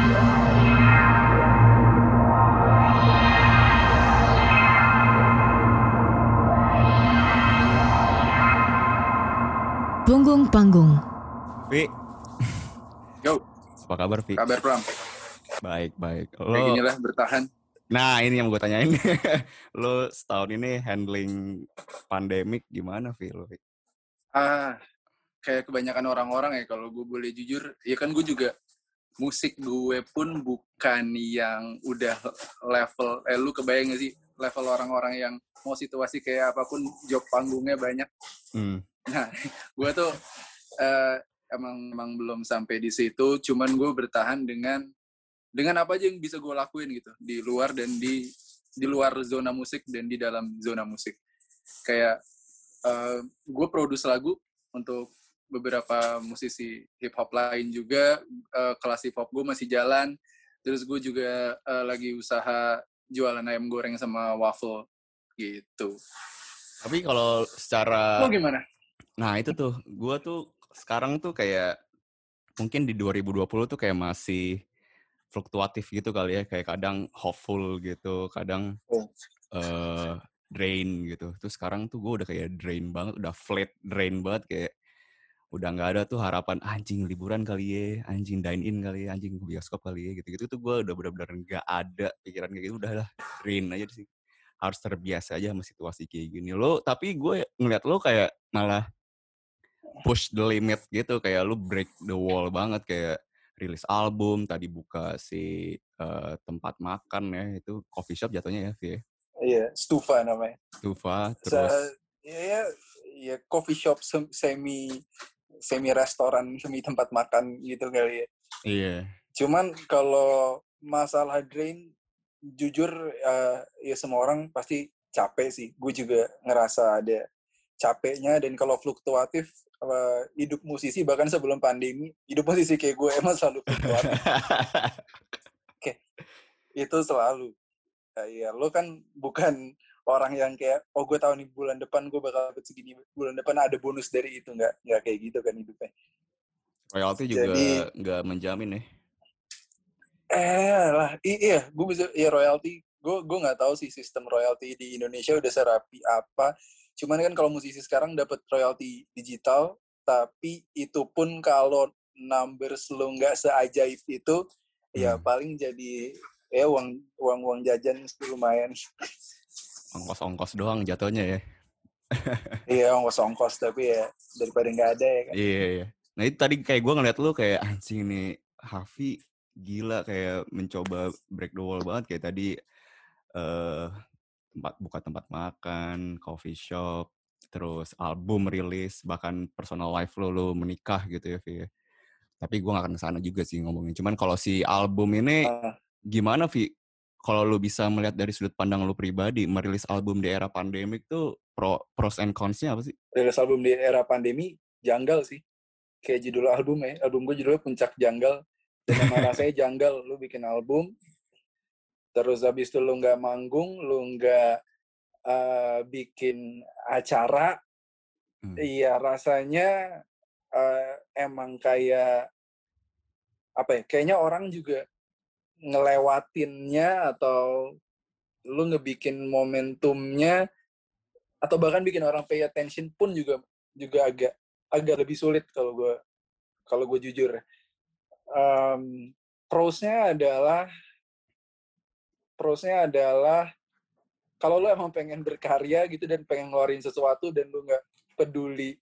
Punggung Panggung. Vi, Yo, apa kabar Vi? kabar Pram? Baik. Kayak gini lah, bertahan. Nah ini yang gue tanyain. Lo setahun ini handling pandemik gimana Vi? Lo, Vi? Kayak kebanyakan orang-orang ya, kalau gue boleh jujur, ya kan gue juga musik gue pun bukan yang udah level, lu kebayang gak sih level orang-orang yang mau situasi kayak apapun job panggungnya banyak. Nah, gue tuh emang belum sampai di situ, cuman gue bertahan dengan apa aja yang bisa gue lakuin gitu di luar dan di luar zona musik dan di dalam zona musik. Kayak gue produce lagu untuk beberapa musisi hip hop lain juga, kelas hip hop gue masih jalan. Terus gue juga lagi usaha jualan ayam goreng sama waffle gitu. Tapi kalau secara... Lo gimana? Nah itu tuh, gue tuh sekarang tuh kayak mungkin di 2020 tuh kayak masih fluktuatif gitu kali ya, kayak kadang hopeful gitu, kadang drain gitu. Terus sekarang tuh gue udah kayak drain banget, udah flat drain banget, kayak udah nggak ada tuh harapan anjing liburan kali ya, anjing dine in kali ya, anjing bioskop kali ya, gitu-gitu tuh gue udah benar-benar nggak ada pikiran kayak gitu, udahlah drain aja sih. Harus terbiasa aja sama situasi kayak gini. Lo, tapi gue ngeliat lo kayak malah push the limit gitu, kayak lo break the wall banget, kayak rilis album, tadi buka si tempat makan ya, itu coffee shop jatuhnya ya, Vi? Iya, Stufa namanya. Stufa, terus ya coffee shop semi restoran, semi tempat makan gitu kali ya. iya. Cuman kalau masalah drain, jujur ya semua orang pasti capek sih. Gue juga ngerasa ada capeknya, dan kalau fluktuatif, hidup musisi bahkan sebelum pandemi, hidup musisi kayak gue emang selalu fluktuatif. Oke, itu selalu. Ya lo kan bukan orang yang kayak, oh gue tahu nih bulan depan gue bakal dapet segini, bulan depan ada bonus dari itu, nggak kayak gitu kan hidupnya. Royalty juga nggak menjamin ya. Iya, gue bisa ya royalty. Gue nggak tahu sih sistem royalty di Indonesia udah serapi apa. Cuman kan kalau musisi sekarang dapat royalty digital, tapi itu pun kalau numbers lo nggak seajaib itu, ya paling jadi ya uang jajan lumayan. Ongkos-ongkos doang jatuhnya ya. Iya, ongkos tapi ya daripada nggak ada ya kan. Iya. Nah itu tadi kayak gue ngeliat lu kayak anjing nih, Hafi gila kayak mencoba break the wall banget, kayak tadi buka tempat makan, coffee shop, terus album rilis, bahkan personal life lu menikah gitu ya, Vi. Tapi gue gak akan kesana juga sih ngomongin. Cuman kalau si album ini gimana, Vi? Kalau lu bisa melihat dari sudut pandang lu pribadi, merilis album di era pandemik tuh pros and cons-nya apa sih? Rilis album di era pandemi janggal sih. Kayak judul album ya. Album gue judulnya Puncak Janggal. Dan emang rasanya janggal. Lu bikin album, terus habis itu lu nggak manggung, lu nggak bikin acara. Iya, rasanya emang kayak apa ya? Kayaknya orang juga ngelewatinnya, atau lu ngebikin momentumnya, atau bahkan bikin orang pay attention pun juga agak lebih sulit kalau gue jujur. Prosnya adalah kalau lu emang pengen berkarya gitu dan pengen ngeluarin sesuatu, dan lu nggak peduli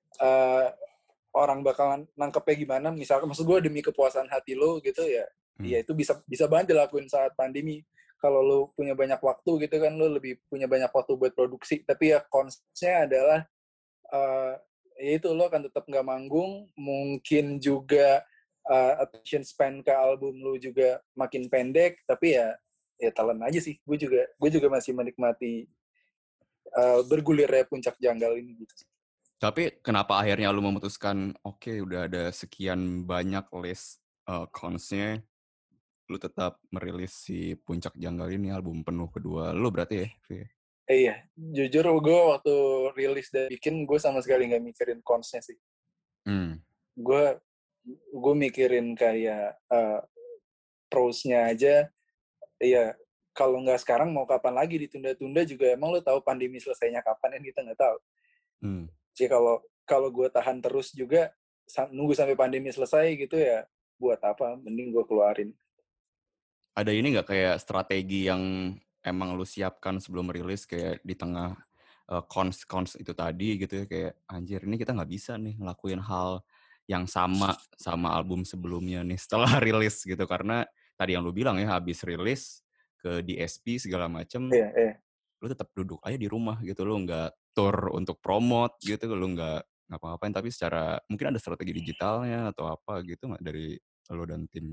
orang bakalan nangkepnya gimana, maksud gue demi kepuasan hati lo gitu ya, ya itu bisa banget dilakuin saat pandemi. Kalau lo punya banyak waktu gitu kan, lo lebih punya banyak waktu buat produksi. Tapi ya konsepnya adalah ya itu, lo akan tetap nggak manggung, mungkin juga attention span ke album lo juga makin pendek. Tapi ya telan aja sih. Gue juga masih menikmati bergulirnya Puncak Janggal ini gitu. Tapi kenapa akhirnya lu memutuskan, oke, udah ada sekian banyak list cons-nya, lu tetap merilis si Puncak Janggal ini, album penuh kedua lu berarti ya, Vi? Iya, jujur gue waktu rilis dan bikin, gue sama sekali nggak mikirin cons-nya sih. Gue mikirin kayak pros-nya aja, ya kalau nggak sekarang mau kapan lagi ditunda-tunda juga, emang lo tahu pandemi selesainya kapan kan kita nggak tahu. Jadi kalau gue tahan terus juga nunggu sampai pandemi selesai gitu ya, buat apa? Mending gue keluarin. Ada ini nggak kayak strategi yang emang lu siapkan sebelum rilis kayak di tengah cons itu tadi gitu ya, kayak anjir ini kita nggak bisa nih ngelakuin hal yang sama album sebelumnya nih setelah rilis gitu, karena tadi yang lu bilang ya habis rilis ke DSP segala macem, lu tetap duduk aja di rumah gitu, lu nggak tour untuk promote gitu, lu nggak ngapa-ngapain, tapi secara mungkin ada strategi digitalnya atau apa gitu nggak dari lu dan tim?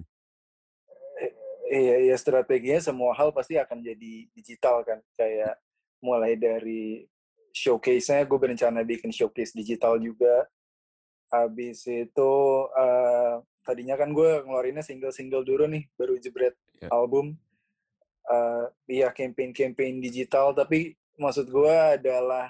Iya, strateginya semua hal pasti akan jadi digital kan. Kayak mulai dari showcase-nya, gue berencana bikin showcase digital juga. Habis itu, tadinya kan gue ngeluarinnya single-single dulu nih, baru jebret album. Iya, campaign-campaign digital, tapi maksud gue adalah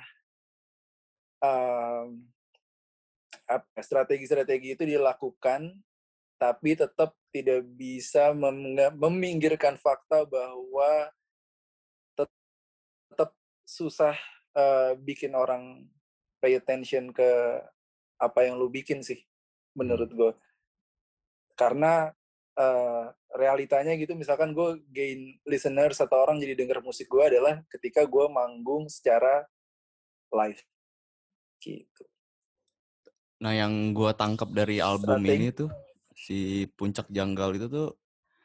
strategi-strategi itu dilakukan, tapi tetap tidak bisa meminggirkan fakta bahwa tetap susah bikin orang pay attention ke apa yang lu bikin sih, menurut gue. Karena realitanya gitu, misalkan gue gain listener, satu orang jadi denger musik gue adalah ketika gue manggung secara live. Gitu. Nah, yang gue tangkap dari album ini tuh, si Puncak Janggal itu tuh,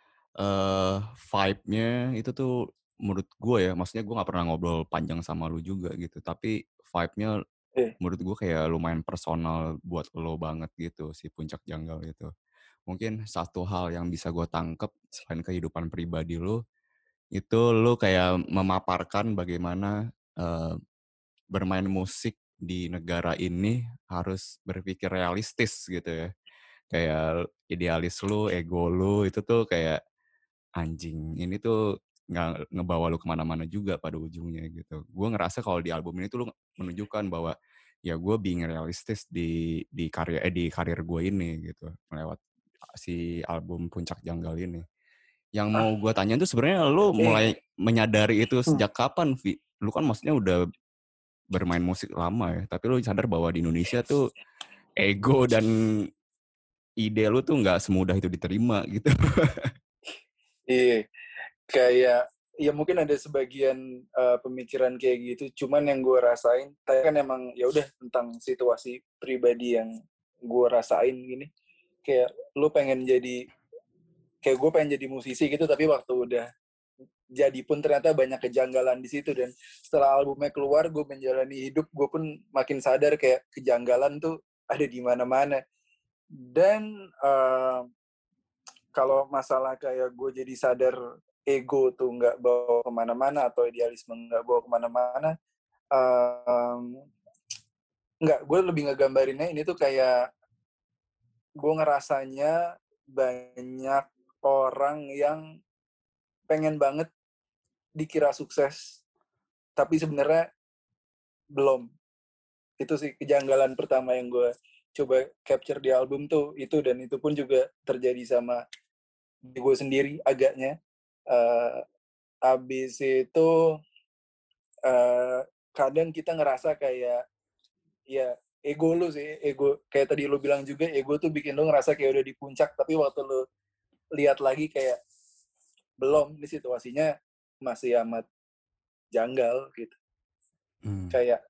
vibe-nya itu tuh menurut gue ya, maksudnya gue gak pernah ngobrol panjang sama lu juga gitu, tapi vibe-nya menurut gue kayak lumayan personal buat lo banget gitu, si Puncak Janggal itu. Mungkin satu hal yang bisa gue tangkep selain kehidupan pribadi lo, itu lo kayak memaparkan bagaimana bermain musik di negara ini harus berpikir realistis gitu ya. Kayak idealis lu, ego lu itu tuh kayak anjing ini tuh nggak ngebawa lu kemana-mana juga pada ujungnya gitu. Gue ngerasa kalau di album ini tuh lu menunjukkan bahwa ya gue being realistis di karir gue ini gitu lewat si album Puncak Janggal ini. Yang mau gue tanya tuh sebenarnya lu mulai menyadari itu sejak kapan, Vi? Lu kan maksudnya udah bermain musik lama ya, tapi lu sadar bahwa di Indonesia tuh ego dan ide lu tuh nggak semudah itu diterima gitu. Iya, kayak ya mungkin ada sebagian pemikiran kayak gitu, cuman yang gue rasain, saya kan emang ya udah tentang situasi pribadi yang gue rasain gini, kayak lu pengen jadi, kayak gue pengen jadi musisi gitu, tapi waktu udah jadi pun ternyata banyak kejanggalan di situ, dan setelah albumnya keluar, gue menjalani hidup, gue pun makin sadar kayak kejanggalan tuh ada di mana-mana. Dan kalau masalah kayak gue jadi sadar ego tuh nggak bawa kemana-mana atau idealisme nggak bawa kemana-mana, nggak, gue lebih ngegambarinnya ini tuh kayak gue ngerasanya banyak orang yang pengen banget dikira sukses, tapi sebenarnya belum. Itu sih kejanggalan pertama yang gue coba capture di album tuh itu, dan itu pun juga terjadi sama gue sendiri agaknya. Abis itu kadang kita ngerasa kayak ya ego lu sih, ego kayak tadi lu bilang juga, ego tuh bikin lu ngerasa kayak udah di puncak, tapi waktu lu lihat lagi kayak belum, ini situasinya masih amat janggal gitu. Kayak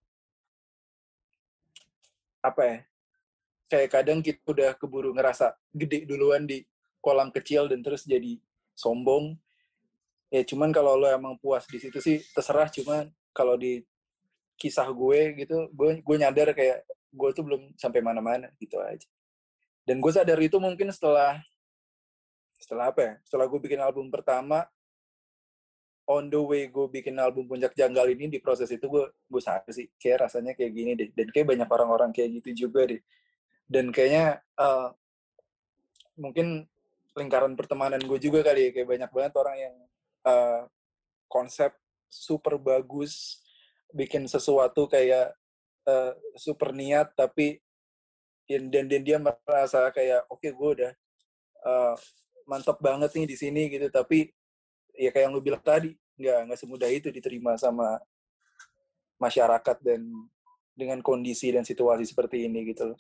apa ya, kayak kadang kita udah keburu ngerasa gede duluan di kolam kecil dan terus jadi sombong. Ya cuman kalau lo emang puas di situ sih terserah, cuman kalau di kisah gue gitu, gue nyadar kayak gue tuh belum sampai mana-mana gitu aja. Dan gue sadar itu mungkin setelah apa ya, setelah gue bikin album pertama, on the way gue bikin album Puncak Janggal ini, di proses itu gue sadar sih kayak rasanya kayak gini deh, dan kayak banyak orang-orang kayak gitu juga deh. Dan kayaknya mungkin lingkaran pertemanan gue juga kali ya, kayak banyak banget orang yang konsep super bagus, bikin sesuatu kayak super niat, tapi dan dia merasa kayak oke, gue udah mantap banget nih di sini gitu, tapi ya kayak yang lu bilang tadi, nggak semudah itu diterima sama masyarakat dan dengan kondisi dan situasi seperti ini gitu loh.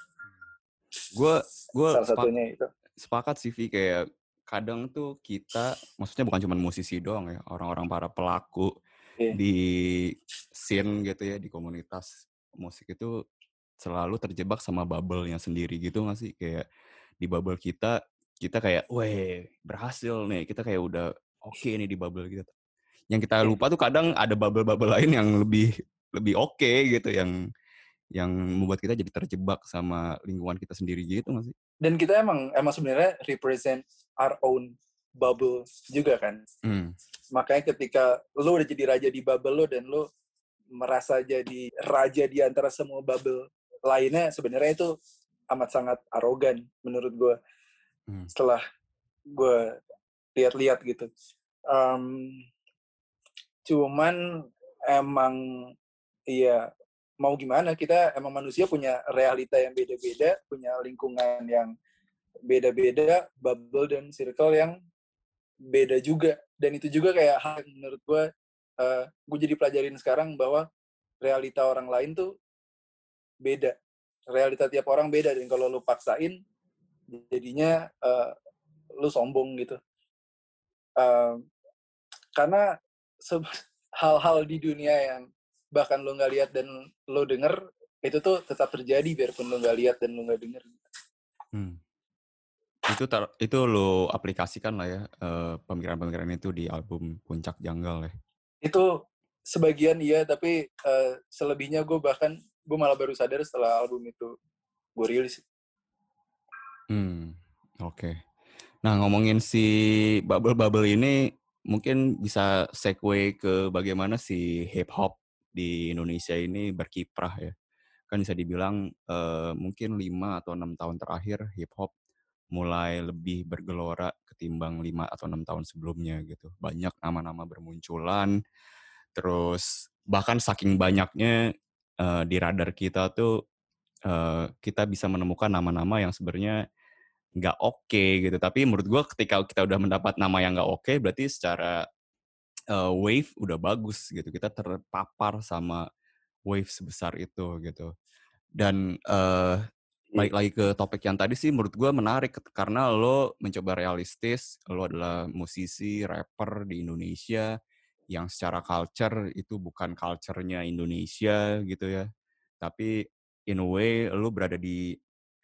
Gue Salah satunya itu. sepakat sih, Vi, kayak kadang tuh kita, maksudnya bukan cuma musisi doang ya, orang-orang para pelaku di scene gitu ya, di komunitas musik itu selalu terjebak sama bubble-nya sendiri gitu nggak sih? Kayak di bubble kita kayak, weh berhasil nih, kita kayak udah oke nih di bubble gitu. Yang kita lupa tuh kadang ada bubble-bubble lain yang lebih oke gitu, yang membuat kita jadi terjebak sama lingkungan kita sendiri gitu nggak sih? Dan kita emang sebenarnya represent our own bubble juga kan. Makanya ketika lo udah jadi raja di bubble lo dan lo merasa jadi raja di antara semua bubble lainnya, sebenarnya itu amat sangat arogan menurut gue. Setelah gue lihat-lihat gitu. Cuman emang iya, mau gimana, kita emang manusia punya realita yang beda-beda, punya lingkungan yang beda-beda, bubble dan circle yang beda juga. Dan itu juga kayak hal yang menurut gue jadi pelajarin sekarang bahwa realita orang lain tuh beda. Realita tiap orang beda, dan kalau lu paksain, jadinya lu sombong gitu. Karena hal-hal di dunia yang bahkan lu nggak lihat dan lu denger, itu tuh tetap terjadi biarpun lu nggak lihat dan lu nggak denger. Itu lo aplikasikan lah ya, pemikiran-pemikiran itu di album Puncak Janggal ya? Itu sebagian iya, tapi selebihnya gue malah baru sadar setelah album itu gue rilis. Oke. Nah, ngomongin si bubble-bubble ini, mungkin bisa segue ke bagaimana si hip hop di Indonesia ini berkiprah ya. Kan bisa dibilang mungkin 5 atau 6 tahun terakhir hip hop mulai lebih bergelora ketimbang 5 atau 6 tahun sebelumnya gitu. Banyak nama-nama bermunculan, terus bahkan saking banyaknya di radar kita tuh kita bisa menemukan nama-nama yang sebenarnya nggak oke gitu. Tapi menurut gue ketika kita udah mendapat nama yang nggak oke, berarti secara wave udah bagus gitu. Kita terpapar sama wave sebesar itu gitu. Dan balik lagi ke topik yang tadi sih, menurut gue menarik karena lo mencoba realistis. Lo adalah musisi, rapper di Indonesia yang secara culture itu bukan culture-nya Indonesia gitu ya. Tapi in a way lo berada di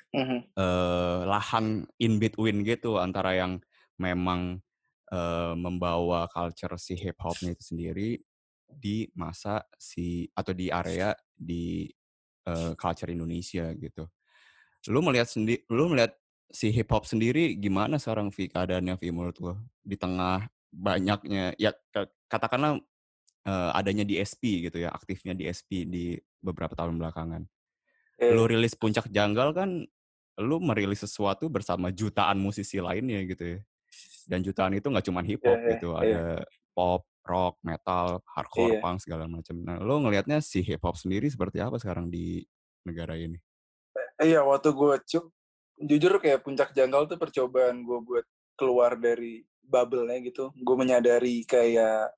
lahan in between gitu antara yang memang membawa culture si hip hopnya itu sendiri di masa atau di area di culture Indonesia gitu. Lu melihat si hip hop sendiri gimana sekarang, Vi, keadaannya, Vi, menurut lo di tengah banyaknya ya katakanlah adanya DSP gitu ya, aktifnya DSP di beberapa tahun belakangan. Lu rilis Puncak Janggal kan, lu merilis sesuatu bersama jutaan musisi lainnya gitu ya. Dan jutaan itu nggak cuma hip hop gitu, ada pop, rock, metal, hardcore, punk, segala macam. Nah, lu ngelihatnya si hip hop sendiri seperti apa sekarang di negara ini? Iya, waktu gue jujur kayak Puncak Janggal tuh percobaan gue buat keluar dari bubble-nya gitu. Gue menyadari kayak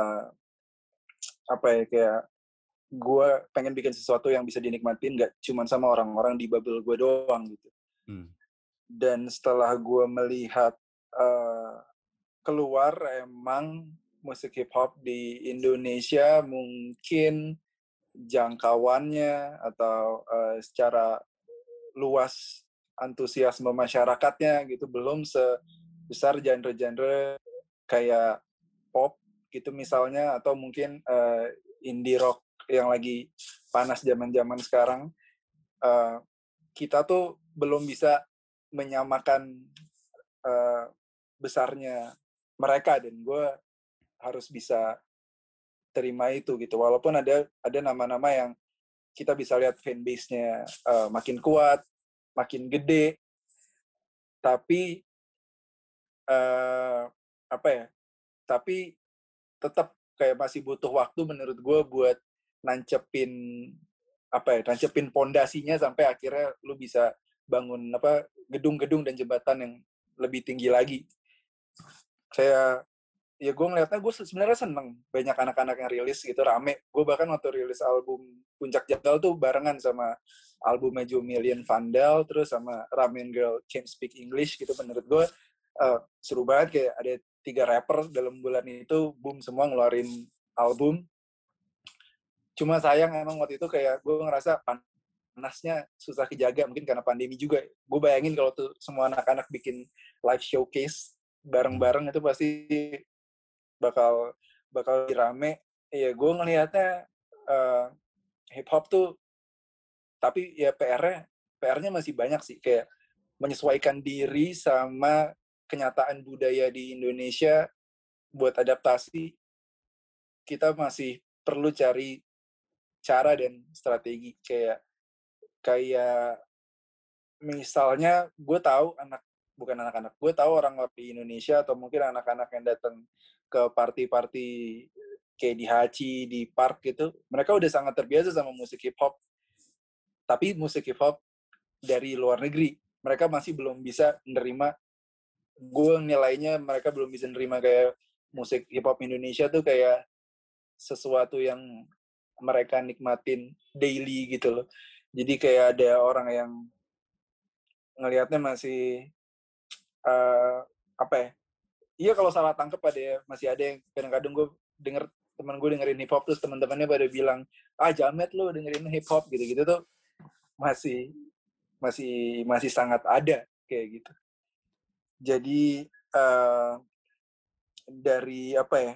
kayak gue pengen bikin sesuatu yang bisa dinikmatin gak cuma sama orang-orang di bubble gue doang gitu. Dan setelah gue melihat keluar, emang musik hip hop di Indonesia mungkin jangkauannya atau secara luas antusiasme masyarakatnya gitu belum sebesar genre-genre kayak pop gitu misalnya, atau mungkin indie rock yang lagi panas zaman-zaman sekarang. Kita tuh belum bisa menyamakan besarnya mereka, dan gue harus bisa terima itu gitu, walaupun ada nama-nama yang kita bisa lihat fanbase-nya makin kuat, makin gede, tapi tapi tetap kayak masih butuh waktu menurut gue buat nancepin pondasinya sampai akhirnya lu bisa bangun gedung-gedung dan jembatan yang lebih tinggi lagi. Kayak ya gue ngeliatnya gue sebenarnya seneng banyak anak-anak yang rilis gitu rame. Gue bahkan waktu rilis album Puncak Jagal tuh barengan sama albumnya Joe Million Vandal terus sama Ramen Girl Can't Speak English gitu. Menurut gue seru banget, kayak ada 3 rapper dalam bulan itu boom semua ngeluarin album. Cuma sayang emang waktu itu kayak gue ngerasa panasnya susah kejaga, mungkin karena pandemi juga. Gue bayangin kalau tuh semua anak-anak bikin live showcase bareng-bareng itu pasti bakal rame. Ya gue ngelihatnya hip hop tuh, tapi ya PR-nya masih banyak sih, kayak menyesuaikan diri sama kenyataan budaya di Indonesia. Buat adaptasi kita masih perlu cari cara dan strategi. Kayak misalnya gue tahu gue tahu orang-orang di Indonesia atau mungkin anak-anak yang datang ke party-party kayak di Haji, di park gitu, mereka udah sangat terbiasa sama musik hip hop. Tapi musik hip hop dari luar negeri, mereka masih belum bisa menerima. Gue nilainya mereka belum bisa menerima kayak musik hip hop Indonesia tuh kayak sesuatu yang mereka nikmatin daily gitu loh. Jadi kayak ada orang yang ngelihatnya masih apa ya? Iya, kalau salah tangkap masih ada yang kadang-kadang gue teman gue dengerin hip hop terus teman-temannya pada bilang, jamet lo dengerin hip hop gitu-gitu tuh masih sangat ada kayak gitu. Jadi dari apa ya?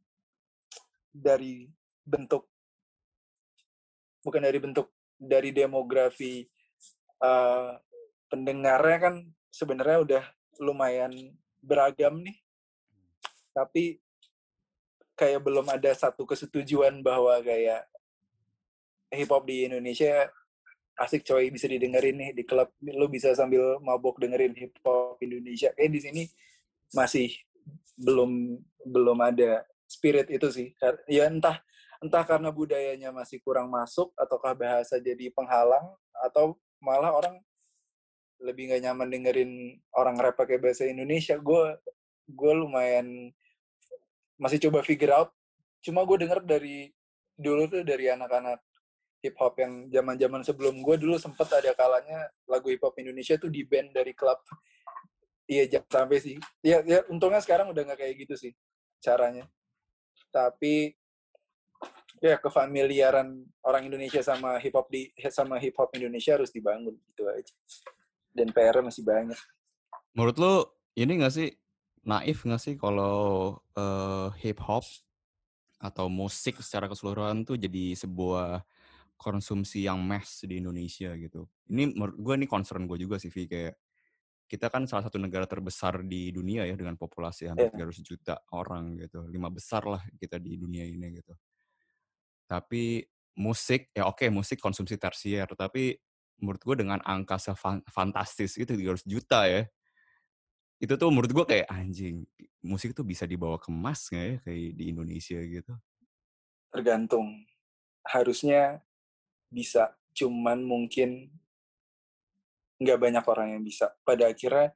Dari demografi pendengarnya kan sebenarnya udah lumayan beragam nih, tapi kayak belum ada satu kesetujuan bahwa kayak hip hop di Indonesia asik coy, bisa didengerin nih di klub, lo bisa sambil mabok dengerin hip hop Indonesia. Kayak di sini masih belum ada spirit itu sih. Ya entah karena budayanya masih kurang masuk, ataukah bahasa jadi penghalang, atau malah orang lebih nggak nyaman dengerin orang rap pakai bahasa Indonesia. Gue lumayan masih coba figure out. Cuma gue denger dari dulu tuh dari anak-anak hip hop yang zaman-zaman sebelum gue dulu sempet ada kalanya lagu hip hop Indonesia tuh di ban dari klub. Iya, jangan sampai sih. Ya untungnya sekarang udah nggak kayak gitu sih caranya. Tapi ya kefamiliaran orang Indonesia sama hip hop Indonesia harus dibangun gitu aja. Dan PR-nya masih banyak. Menurut lo ini nggak sih, naif nggak sih kalau hip hop atau musik secara keseluruhan tuh jadi sebuah konsumsi yang mass di Indonesia gitu? Ini menurut gue ini concern gue juga sih, Vi. Kayak kita kan salah satu negara terbesar di dunia ya dengan populasi hampir 300 juta orang gitu. 5 besar lah kita di dunia ini gitu. Tapi musik, ya oke, musik konsumsi tersier, tapi menurut gue dengan angka fantastis itu 300 juta ya, itu tuh menurut gue kayak anjing, musik tuh bisa dibawa kemas nggak ya kayak di Indonesia gitu? Tergantung. Harusnya bisa, cuman mungkin nggak banyak orang yang bisa. Pada akhirnya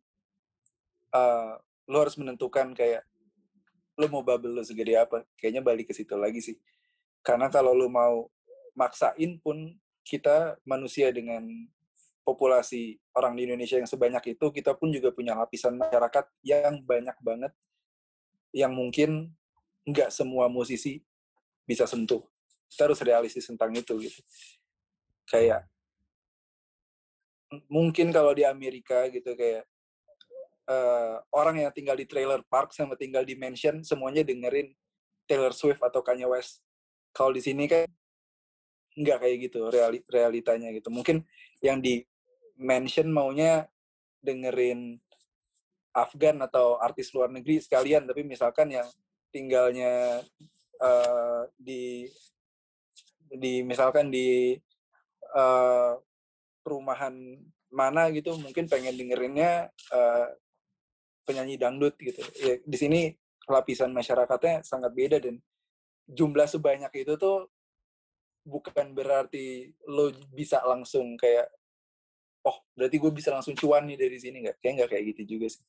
lo harus menentukan kayak lo mau bubble lo segede apa. Kayaknya balik ke situ lagi sih. Karena kalau lo mau maksain pun, kita manusia dengan populasi orang di Indonesia yang sebanyak itu, kita pun juga punya lapisan masyarakat yang banyak banget, yang mungkin nggak semua musisi bisa sentuh. Kita harus realistis tentang itu gitu. Kayak mungkin kalau di Amerika gitu, kayak orang yang tinggal di trailer park sama tinggal di mansion semuanya dengerin Taylor Swift atau Kanye West. Kalau di sini kan nggak kayak gitu realitanya gitu. Mungkin yang di mansion maunya dengerin Afgan atau artis luar negeri sekalian, tapi misalkan yang tinggalnya misalkan di perumahan mana gitu, mungkin pengen dengerinnya penyanyi dangdut gitu. Ya, di sini lapisan masyarakatnya sangat beda, dan jumlah sebanyak itu tuh bukan berarti lo bisa langsung kayak oh berarti gue bisa langsung cuan nih dari sini, nggak kayak gitu juga sih.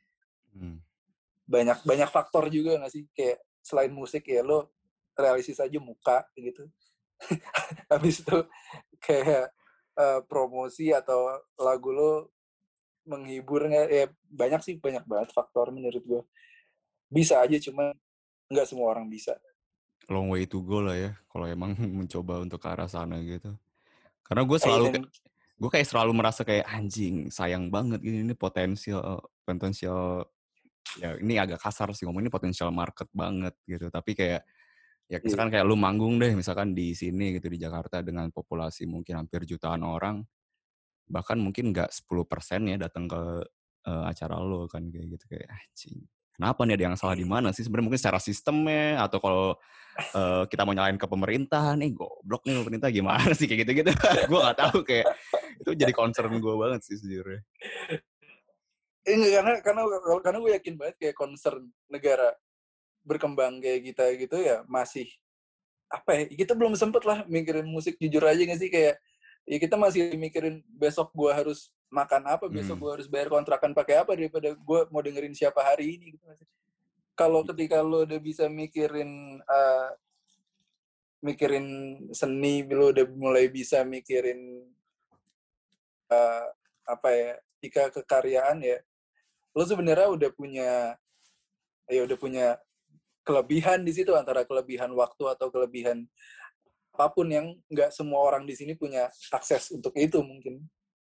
Banyak faktor juga nggak sih, kayak selain musik ya lo realistis aja muka gitu. Habis itu kayak promosi atau lagu lo menghibur nggak, ya banyak banget faktor menurut gue. Bisa aja cuma nggak semua orang bisa. Long way to go lah ya kalau emang mencoba untuk ke arah sana gitu. Karena gue kayak selalu merasa kayak anjing sayang banget ini potensial ya ini agak kasar sih ngomong, ini potensial market banget gitu. Tapi kayak ya misalkan kayak lu manggung deh misalkan di sini gitu di Jakarta dengan populasi mungkin hampir jutaan orang, bahkan mungkin nggak 10% ya datang ke acara lo kan kayak gitu, kayak anjing. Kenapa nih, ada yang salah di mana sih sebenarnya, mungkin secara sistemnya atau kalau kita mau nyalain ke pemerintah nih, goblok nih pemerintah gimana sih kayak gitu-gitu. Gue nggak tahu, kayak itu jadi concern gue banget sih sejujurnya. Karena gue yakin banget kayak concern negara berkembang kayak kita gitu ya masih apa ya, kita belum sempet lah mikirin musik jujur aja nggak sih, kayak ya kita masih mikirin besok gue harus makan apa, besok gue harus bayar kontrakan pakai apa, daripada gue mau dengerin siapa hari ini gitu. Kalau ketika lo udah bisa mikirin seni, lo udah mulai bisa mikirin apa ya, jika kekaryaan ya, lo sebenarnya udah punya kelebihan di situ, antara kelebihan waktu atau kelebihan apapun yang nggak semua orang di sini punya akses untuk itu mungkin.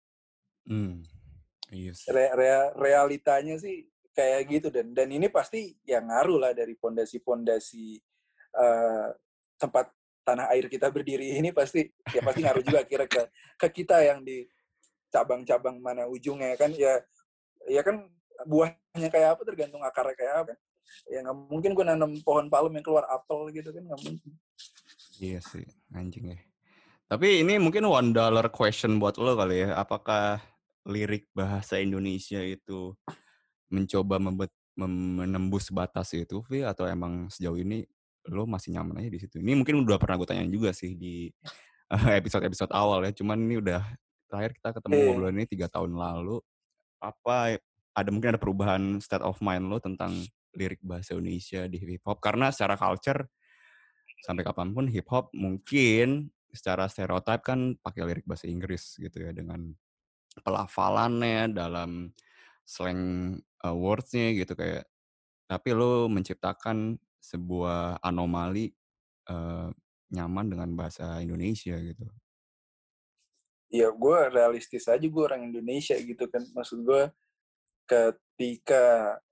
Yes. Realitanya sih kayak gitu, dan ini pasti yang ngaruh lah dari pondasi tempat tanah air kita berdiri ini, pasti ngaruh juga kira ke kita yang di cabang-cabang mana ujungnya kan, ya kan buahnya kayak apa tergantung akarnya kayak apa. Ya nggak mungkin gue nanam pohon palem yang keluar apel gitu kan, nggak mungkin. Iya sih, anjing ya. Tapi ini mungkin $1 question buat lo kali ya. Apakah lirik bahasa Indonesia itu mencoba menembus batas itu, Vi? Atau emang sejauh ini lo masih nyaman aja di situ? Ini mungkin udah pernah gue tanyain juga sih di episode-episode awal ya. Cuman ini udah terakhir kita ketemu ngobrol ini 3 tahun lalu. Apa mungkin ada perubahan state of mind lo tentang lirik bahasa Indonesia di hip hop? Karena secara culture sampai kapanpun hip hop mungkin secara stereotip kan pakai lirik bahasa Inggris gitu ya, dengan pelafalannya dalam slang words-nya gitu kayak. Tapi lo menciptakan sebuah anomali nyaman dengan bahasa Indonesia gitu. Ya gue realistis aja, gue orang Indonesia gitu kan. Maksud gue ketika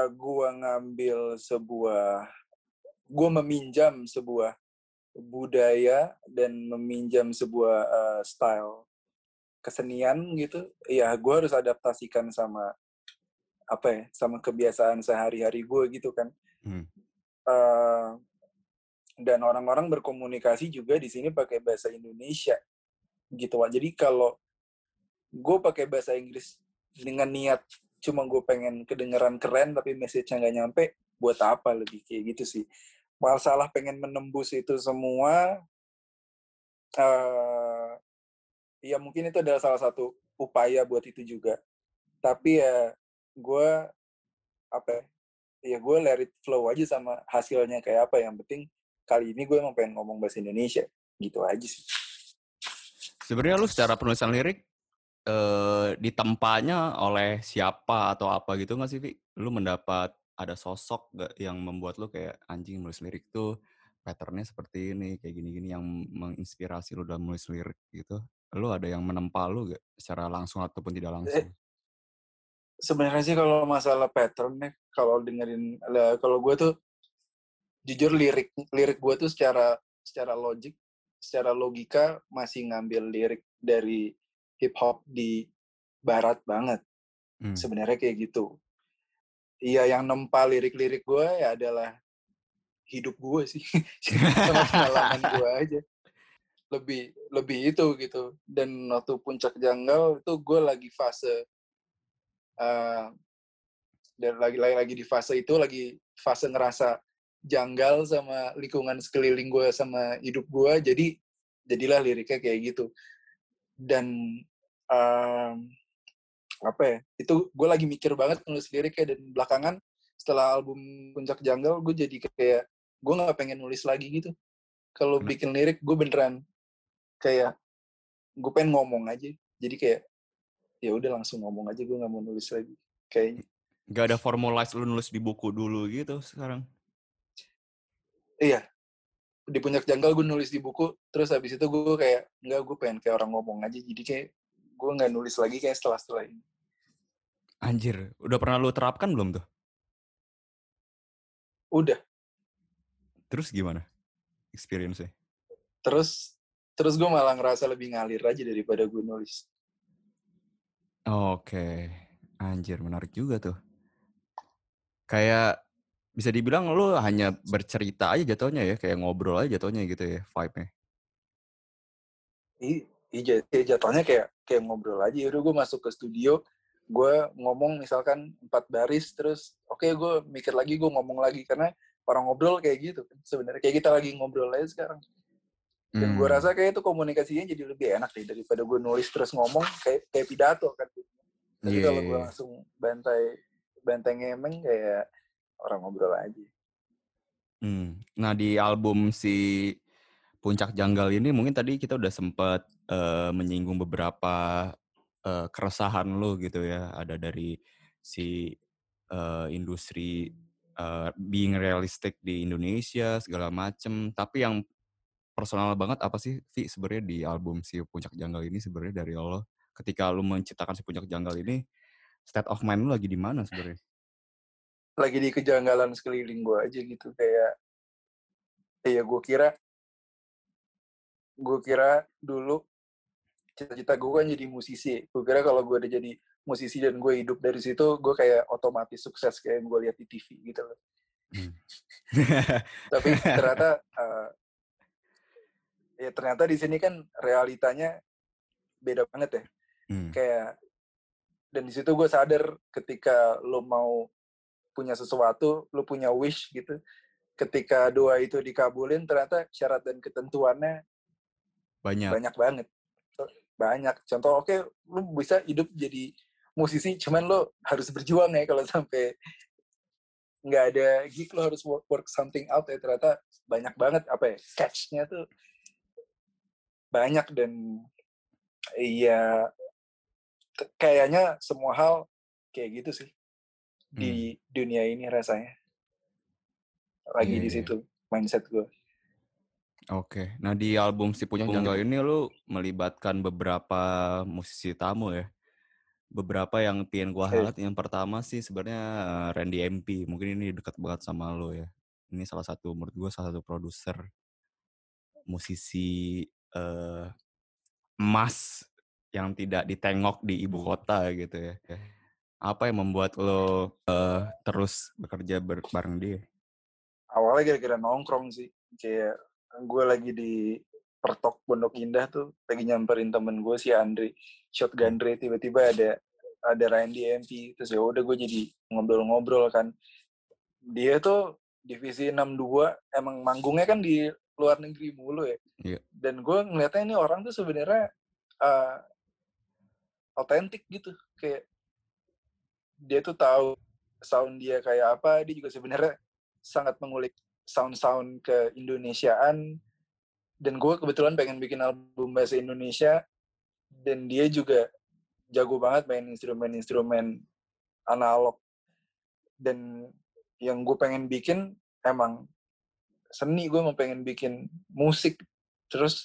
gue meminjam sebuah budaya dan meminjam sebuah style kesenian gitu, ya gue harus adaptasikan sama sama kebiasaan sehari-hari gue gitu kan. Dan orang-orang berkomunikasi juga di sini pakai bahasa Indonesia gitu. Jadi kalau gue pakai bahasa Inggris dengan niat cuma gue pengen kedengeran keren tapi message-nya nggak nyampe, buat apa, lebih kayak gitu sih. Masalah pengen menembus itu semua, ya mungkin itu adalah salah satu upaya buat itu juga. Tapi ya gue gue let it flow aja sama hasilnya kayak apa. Yang penting kali ini gue emang pengen ngomong bahasa Indonesia, gitu aja sih. Sebenarnya lu secara penulisan lirik ditempanya oleh siapa atau apa gitu nggak sih, Vi? Lu mendapat ada sosok gak yang membuat lu kayak anjing nulis lirik tuh patternnya seperti ini, kayak gini-gini, yang menginspirasi lu dalam nulis lirik gitu? Lu ada yang menempa lu gak secara langsung ataupun tidak langsung? Sebenarnya sih kalau masalah patternnya, kalau gue tuh jujur lirik gue tuh secara logika masih ngambil lirik dari hip hop di barat banget. Sebenarnya kayak gitu. Iya, yang nempa lirik-lirik gue ya adalah hidup gue sih. Sama pengalaman gue aja. Lebih itu gitu. Dan waktu Puncak Janggal itu gue lagi fase dan lagi di fase itu, lagi fase ngerasa janggal sama lingkungan sekeliling gue sama hidup gue, jadilah liriknya kayak gitu. Dan Apa ya, itu gue lagi mikir banget nulis liriknya, dan belakangan setelah album Puncak Janggal gue jadi kayak gue nggak pengen nulis lagi gitu. Kalau bikin lirik gue beneran kayak gue pengen ngomong aja, jadi kayak ya udah langsung ngomong aja, gue nggak mau nulis lagi kayaknya. Gak ada formalize lu nulis di buku dulu gitu sekarang? Iya, di Puncak Janggal gue nulis di buku, terus habis itu gue kayak enggak, gue pengen kayak orang ngomong aja, jadi kayak gue nggak nulis lagi kayak setelah ini. Anjir, udah pernah lu terapkan belum tuh? Udah. Terus gimana experience-nya? Terus gue malah ngerasa lebih ngalir aja daripada gue nulis. Oke, anjir menarik juga tuh. Kayak bisa dibilang lu hanya bercerita aja jatuhnya ya, kayak ngobrol aja jatuhnya gitu ya vibe-nya. Iya, jatuhnya kayak ngobrol aja. Udah gue masuk ke studio, gue ngomong misalkan 4 baris, terus oke, gue mikir lagi, gue ngomong lagi, karena orang ngobrol kayak gitu kan sebenarnya, kayak kita lagi ngobrol aja sekarang. Dan gue rasa kayak itu komunikasinya jadi lebih enak deh daripada gue nulis terus ngomong kayak pidato kan. Tapi kalau gue langsung bantai ngemeng, kayak orang ngobrol aja. Nah di album si Puncak Janggal ini mungkin tadi kita udah sempat menyinggung beberapa keresahan lu gitu ya. Ada dari si industri being realistic di Indonesia segala macem. Tapi yang personal banget apa sih Vi sebenarnya di album si Puncak Janggal ini sebenarnya dari lo ketika lu menciptakan si Puncak Janggal ini, state of mind lu lagi di mana sebenarnya? Lagi di kejanggalan sekeliling gue aja gitu, kayak ya gue kira dulu cita-cita gue kan jadi musisi. Gue kira kalau gue udah jadi musisi dan gue hidup dari situ, gue kayak otomatis sukses kayak yang gue lihat di TV gitu loh. Tapi ternyata di sini kan realitanya beda banget ya. Kayak, dan di situ gue sadar ketika lo mau punya sesuatu, lo punya wish gitu, ketika doa itu dikabulin, ternyata syarat dan ketentuannya banyak banget. Banyak. Contoh, oke, lu bisa hidup jadi musisi, cuman lo harus berjuang ya. Kalau sampai nggak ada gig, lo harus work something out ya. Ternyata banyak banget catch-nya tuh banyak. Dan iya, kayaknya semua hal kayak gitu sih di dunia ini rasanya. Lagi di situ mindset gue. Oke, nah di album si Puncak Janggal ini lu melibatkan beberapa musisi tamu ya. Beberapa yang pengen gua highlight, yang pertama sih sebenarnya Randy MP. Mungkin ini dekat banget sama lo ya. Ini salah satu, menurut gua salah satu produser musisi emas yang tidak ditengok di ibu kota gitu ya. Apa yang membuat lo terus bekerja bareng dia? Awalnya gara-gara nongkrong sih. Kayak gue lagi di Pertok Pondok Indah tuh, lagi nyamperin temen gue si Andre, Shotgun Dre, tiba-tiba ada Randy MP. Terus ya udah gue jadi ngobrol-ngobrol kan. Dia tuh divisi 62, emang manggungnya kan di luar negeri mulu ya. Iya. Dan gue ngeliatnya ini orang tuh sebenarnya otentik gitu. Kayak dia tuh tahu sound dia kayak apa. Dia juga sebenarnya sangat mengulik sound-sound ke Indonesiaan. Dan gue kebetulan pengen bikin album bahasa Indonesia, dan dia juga jago banget main instrumen-instrumen analog. Dan yang gue pengen bikin emang seni, gue mau pengen bikin musik. Terus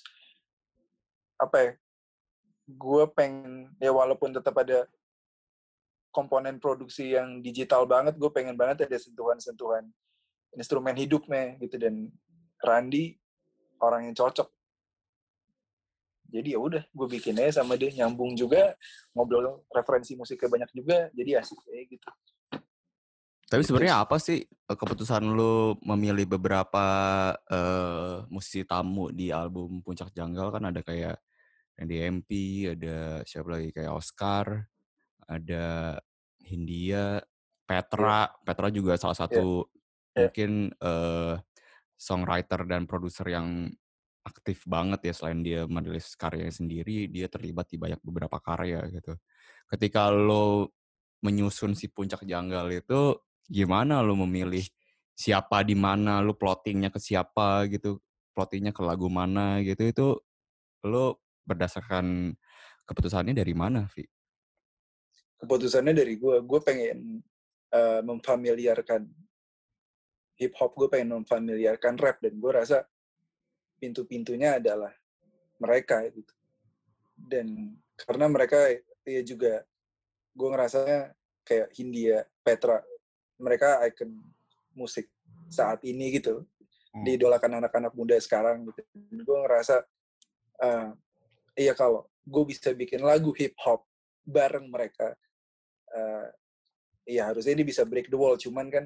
gue pengen ya walaupun tetap ada komponen produksi yang digital banget, gue pengen banget ada sentuhan-sentuhan instrumen hidupnya gitu. Dan Randy orang yang cocok. Jadi ya udah, gue bikin aja sama dia, nyambung juga, ngobrol referensi musiknya banyak juga, jadi asik kayak gitu. Tapi sebenarnya apa sih keputusan lu memilih beberapa musisi tamu di album Puncak Janggal? Kan ada kayak Randy MP, ada siapa lagi kayak Oscar, ada Hindia, Petra juga salah satu mungkin songwriter dan produser yang aktif banget ya, selain dia merilis karyanya sendiri, dia terlibat di beberapa karya gitu. Ketika lo menyusun si Puncak Janggal itu, gimana lo memilih siapa di mana, lo plottingnya ke siapa gitu, plottingnya ke lagu mana gitu, itu lo berdasarkan keputusannya dari mana, Vi? Keputusannya dari gue pengen memfamiliarkan hip hop, gue pengen memfamiliarkan rap, dan gue rasa pintu-pintunya adalah mereka gitu. Dan karena mereka ya juga, gue ngerasanya kayak Hindia, Petra, mereka icon musik saat ini gitu, diidolakan anak-anak muda sekarang gitu. Dan gue ngerasa iya, kalau gue bisa bikin lagu hip hop bareng mereka, ya harusnya ini bisa break the wall. Cuman kan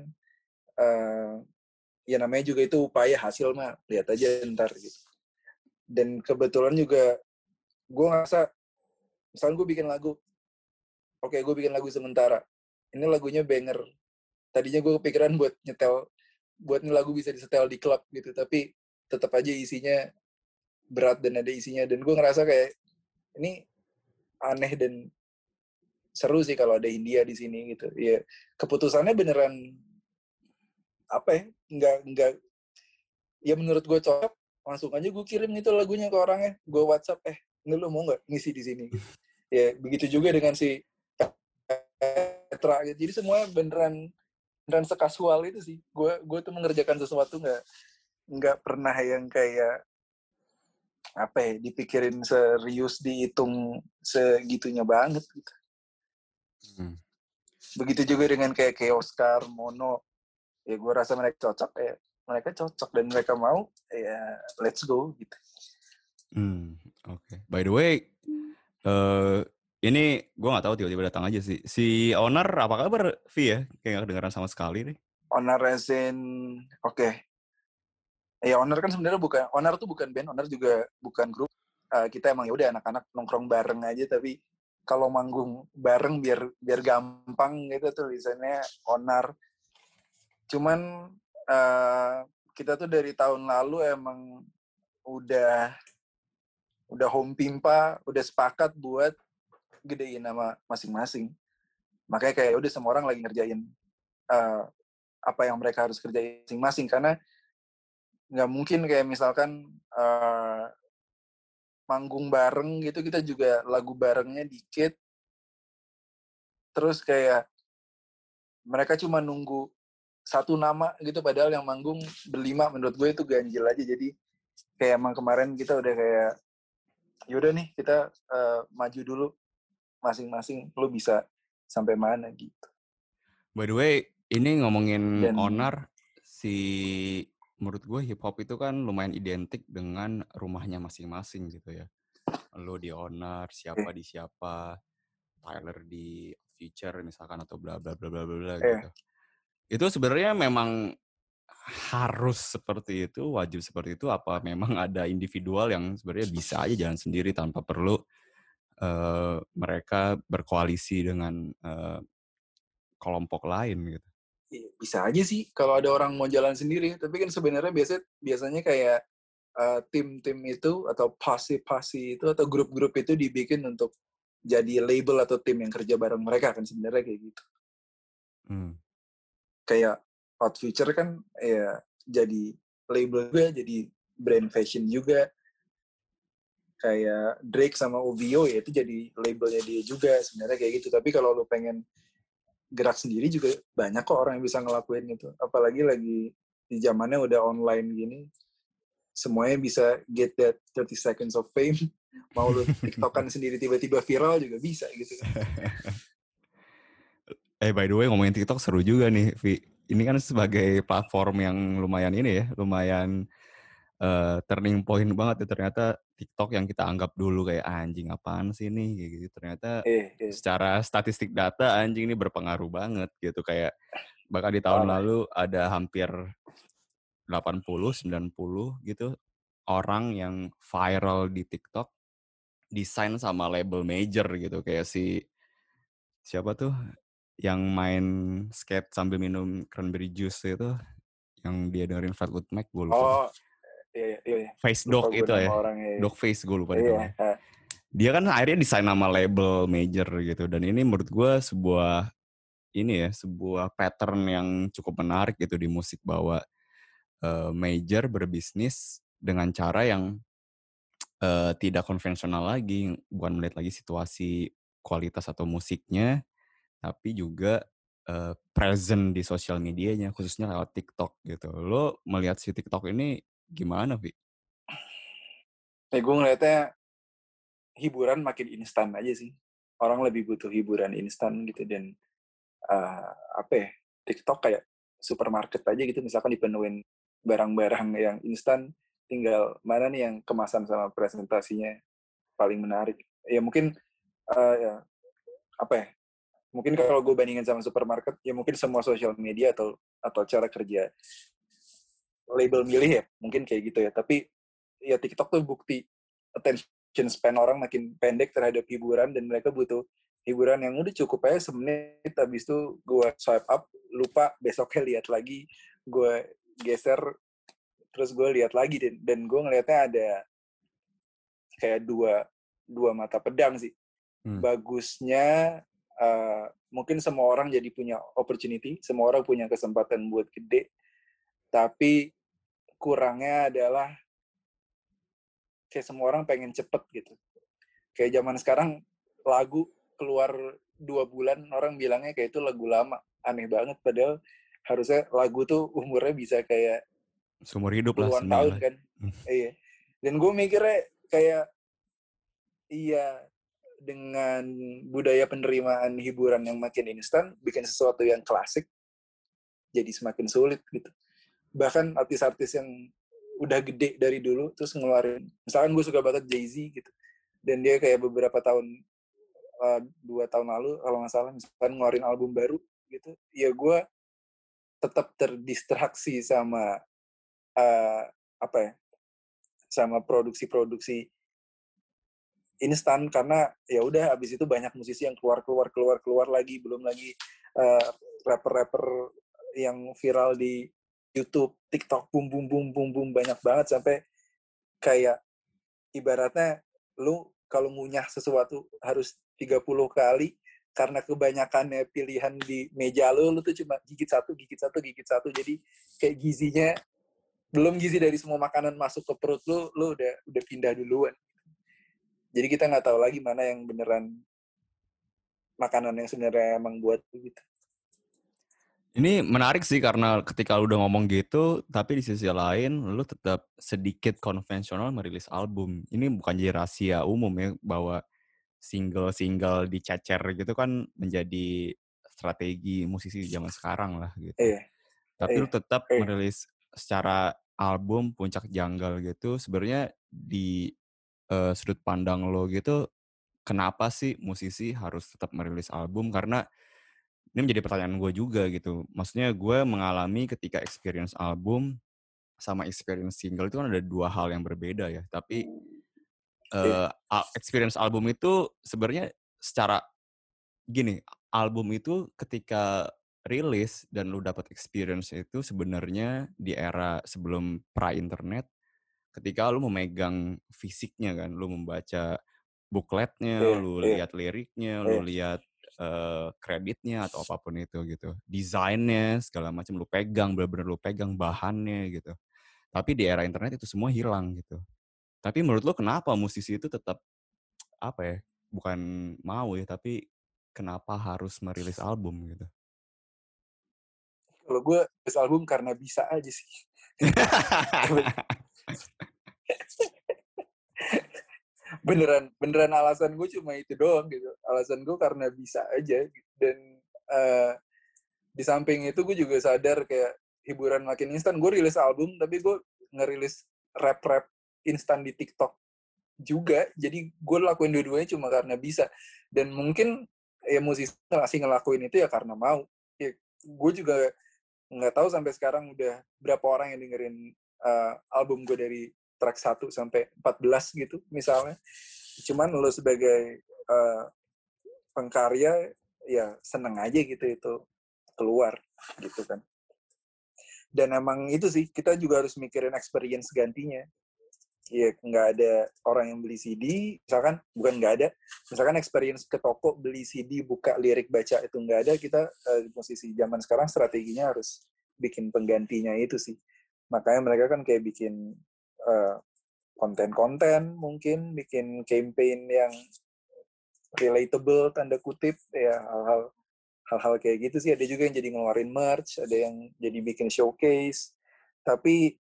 ya namanya juga itu upaya, hasil mah lihat aja ntar gitu. Dan kebetulan juga gue ngerasa, misalnya gue bikin lagu, oke, gue bikin lagu sementara, ini lagunya banger, tadinya gue kepikiran buat nyetel, buat ini lagu bisa disetel di klub gitu, tapi tetap aja isinya berat dan ada isinya, dan gue ngerasa kayak ini aneh dan seru sih kalau ada India di sini gitu. Ya keputusannya beneran apa ya, nggak ya menurut gue cocok, langsung aja gue kirim itu lagunya ke orangnya, gue WhatsApp, ini lu mau nggak ngisi di sini gitu. Ya begitu juga dengan si Petra gitu. Jadi semuanya beneran sekasual itu sih. Gue tuh mengerjakan sesuatu nggak pernah yang kayak apa ya, dipikirin serius, dihitung segitunya banget gitu. Begitu juga dengan kayak Oscar, Mono, ya gue rasa mereka cocok, ya mereka cocok dan mereka mau, ya let's go gitu. Oke. By the way, ini gue nggak tahu, tiba-tiba datang aja sih. Si owner apa kabar, Vi ya? Kayak nggak kedengeran sama sekali nih. Owner resin, oke. Ya owner kan sebenarnya owner tuh bukan band, owner juga bukan grup. Kita emang ya udah anak-anak nongkrong bareng aja, tapi kalau manggung bareng biar gampang gitu tulisannya owner. Cuman kita tuh dari tahun lalu emang udah home pimpa, udah sepakat buat gedein nama masing-masing. Makanya kayak udah semua orang lagi ngerjain apa yang mereka harus kerjain masing-masing, karena nggak mungkin kayak misalkan manggung bareng gitu, kita juga lagu barengnya dikit, terus kayak mereka cuma nunggu satu nama gitu, padahal yang manggung berlima. Menurut gue itu ganjil aja. Jadi kayak emang kemarin kita udah kayak yaudah nih, kita maju dulu masing-masing, lu bisa sampai mana gitu. By the way, ini ngomongin owner, menurut gue hip hop itu kan lumayan identik dengan rumahnya masing-masing gitu ya. Lo di owner, siapa di siapa, Tyler di Future misalkan, atau bla bla bla bla bla gitu. Itu sebenarnya memang harus seperti itu, wajib seperti itu, apa memang ada individual yang sebenarnya bisa aja jalan sendiri tanpa perlu mereka berkoalisi dengan kelompok lain gitu? Bisa aja sih kalau ada orang mau jalan sendiri, tapi kan sebenarnya biasanya kayak tim-tim itu atau pasi itu atau grup-grup itu dibikin untuk jadi label atau tim yang kerja bareng mereka kan, sebenarnya kayak gitu. Kayak Hot Future kan ya jadi label juga, jadi brand fashion juga. Kayak Drake sama OVO ya itu jadi labelnya dia juga sebenarnya kayak gitu. Tapi kalau lu pengen gerak sendiri juga banyak kok orang yang bisa ngelakuin itu. Apalagi lagi di zamannya udah online gini, semuanya bisa get that 30 seconds of fame. Mau lu TikTokan sendiri tiba-tiba viral juga bisa gitu. By the way, ngomongin TikTok seru juga nih, Vi. Ini kan sebagai platform yang lumayan ini ya, lumayan turning point banget ya. Ternyata TikTok yang kita anggap dulu kayak anjing apaan sih nih gitu, ternyata secara statistik data anjing ini berpengaruh banget gitu. Kayak bahkan di tahun lalu ada hampir 80-90 gitu orang yang viral di TikTok desain sama label major gitu. Kayak siapa tuh yang main skate sambil minum cranberry juice itu, yang dia dengerin Fleetwood Mac, gue lupa. Iya. Face Lupa Dog gue itu nama ya. orangnya. Dog Face gue lupa Iya. namanya. Dia kan akhirnya desain nama label major gitu, dan ini menurut gue sebuah pattern yang cukup menarik gitu di musik, bahwa major berbisnis dengan cara yang tidak konvensional lagi, bukan melihat lagi situasi kualitas atau musiknya, tapi juga present di sosial medianya, khususnya lewat TikTok gitu. Lo melihat si TikTok ini gimana, Vi? Gue ngeliatnya hiburan makin instan aja sih. Orang lebih butuh hiburan instan gitu, dan TikTok kayak supermarket aja gitu, misalkan dipenuhin barang-barang yang instan, tinggal mana nih yang kemasan sama presentasinya paling menarik. Ya mungkin ya, mungkin kalau gue bandingin sama supermarket, ya mungkin semua sosial media atau cara kerja label milih ya, mungkin kayak gitu ya. Tapi ya TikTok tuh bukti attention span orang makin pendek terhadap hiburan, dan mereka butuh hiburan yang udah cukup aja semenit, habis itu gue swipe up, lupa, besoknya lihat lagi, gue geser, terus gue lihat lagi, dan gue ngelihatnya ada kayak dua mata pedang sih. Bagusnya mungkin semua orang jadi punya opportunity, semua orang punya kesempatan buat gede, tapi kurangnya adalah kayak semua orang pengen cepet gitu. Kayak zaman sekarang lagu keluar 2 bulan, orang bilangnya kayak itu lagu lama. Aneh banget, padahal harusnya lagu tuh umurnya bisa kayak Seumur hidup lah puluhan seni tahun lah. kan. Iya. Dan gue mikirnya kayak, iya, dengan budaya penerimaan hiburan yang makin instan, bikin sesuatu yang klasik jadi semakin sulit gitu. Bahkan artis-artis yang udah gede dari dulu terus ngeluarin, misalkan gue suka banget Jay-Z gitu, dan dia kayak beberapa tahun 2 tahun lalu kalau nggak salah misalkan ngeluarin album baru gitu, ya gue tetap terdistraksi sama uh, sama produksi-produksi instan, karena ya udah abis itu banyak musisi yang keluar lagi, belum lagi uh, rapper-rapper yang viral di YouTube, TikTok, boom banyak banget, sampai kayak ibaratnya lu kalau ngunyah sesuatu harus 30 kali, karena kebanyakannya pilihan di meja lu tuh cuma gigit satu, jadi kayak gizinya, belum gizi dari semua makanan masuk ke perut lu udah pindah duluan. Jadi kita nggak tahu lagi mana yang beneran makanan yang sebenarnya emang buat gitu. Ini menarik sih karena ketika lu udah ngomong gitu, tapi di sisi lain lu tetap sedikit konvensional merilis album. Ini bukan jadi rahasia umum ya, bahwa single-single dicecer gitu kan menjadi strategi musisi zaman sekarang lah gitu. Tapi lu tetap merilis secara album Puncak Janggal gitu. Sebenarnya di sudut pandang lo gitu, kenapa sih musisi harus tetap merilis album? Karena ini menjadi pertanyaan gue juga gitu. Maksudnya gue mengalami ketika experience album sama experience single itu kan ada 2 hal yang berbeda ya. Tapi experience album itu sebenarnya secara gini, album itu ketika rilis dan lu dapat experience itu sebenarnya di era sebelum pra-internet, ketika lu memegang fisiknya kan, lu membaca bookletnya, lu lihat liriknya, lu lihat kreditnya atau apapun itu gitu. Desainnya segala macam lu pegang, benar-benar lu pegang bahannya gitu. Tapi di era internet itu semua hilang gitu. Tapi menurut lo kenapa musisi itu tetap bukan mau ya, tapi kenapa harus merilis album gitu? Kalau gue rilis album karena bisa aja sih. beneran alasan gue cuma itu doang gitu. Alasan gue karena bisa aja gitu. Dan di samping itu gue juga sadar kayak hiburan makin instan. Gue rilis album tapi gue ngerilis rap instan di TikTok juga. Jadi gue lakuin dua-duanya cuma karena bisa. Dan mungkin ya musisi masih ngelakuin itu ya karena mau. Ya, gue juga nggak tahu sampai sekarang udah berapa orang yang dengerin album gue dari track 1 sampai 14 gitu misalnya. Cuman lo sebagai pengkarya ya seneng aja gitu itu keluar gitu kan. Dan emang itu sih, kita juga harus mikirin experience gantinya. Iya, nggak ada orang yang beli CD, misalkan, bukan nggak ada, misalkan experience ke toko, beli CD, buka lirik, baca, itu nggak ada, kita musisi zaman sekarang strateginya harus bikin penggantinya itu sih. Makanya mereka kan kayak bikin konten-konten, mungkin bikin campaign yang relatable, tanda kutip, ya hal-hal kayak gitu sih. Ada juga yang jadi ngeluarin merch, ada yang jadi bikin showcase, tapi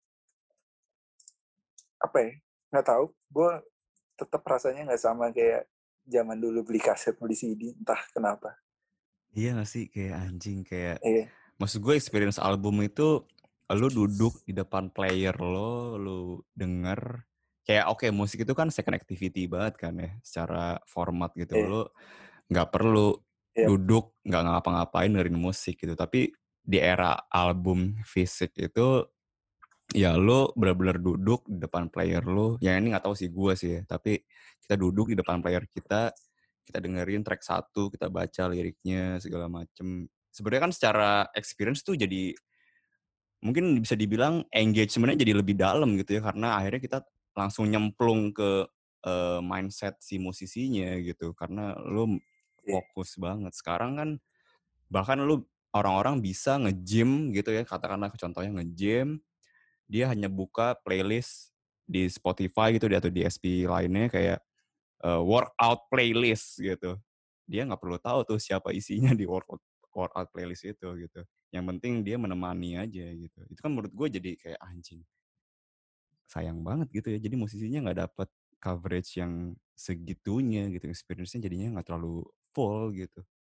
apa ya, nggak tahu, gue tetap rasanya nggak sama kayak zaman dulu beli kaset, beli CD, entah kenapa. Iya gak sih, kayak anjing, kayak Iya, maksud gue experience album itu lu duduk di depan player lo, lu denger kayak oke, musik itu kan second activity banget kan ya secara format gitu. iya, Lu nggak perlu iya. duduk nggak ngapa-ngapain dengerin musik gitu, tapi di era album fisik itu ya lu benar-benar duduk di depan player lu. Ya ini nggak tahu sih gue sih ya, tapi kita duduk di depan player kita dengerin track satu, kita baca liriknya segala macem. Sebenarnya kan secara experience tuh jadi mungkin bisa dibilang engagementnya jadi lebih dalam gitu ya, karena akhirnya kita langsung nyemplung ke mindset si musisinya gitu, karena lu Iya. fokus banget. Sekarang kan bahkan lu orang-orang bisa nge-gym gitu ya, katakanlah contohnya nge-gym, dia hanya buka playlist di Spotify gitu atau di SP lainnya kayak workout playlist gitu. Dia nggak perlu tahu tuh siapa isinya di workout playlist itu gitu. Yang penting dia menemani aja gitu. Itu kan menurut gue jadi kayak anjing. Sayang banget gitu ya. Jadi musisinya nggak dapet coverage yang segitunya gitu. Experience-nya jadinya nggak terlalu full gitu.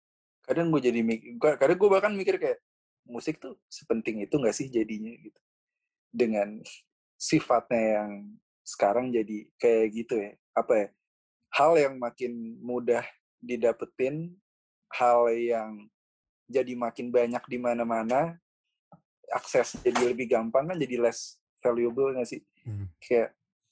Kadang gue bahkan mikir kayak, musik tuh sepenting itu nggak sih jadinya gitu, dengan sifatnya yang sekarang jadi kayak gitu ya, apa ya, hal yang makin mudah didapetin, hal yang jadi makin banyak di mana-mana, akses jadi lebih gampang, kan jadi less valuable nggak sih? Kayak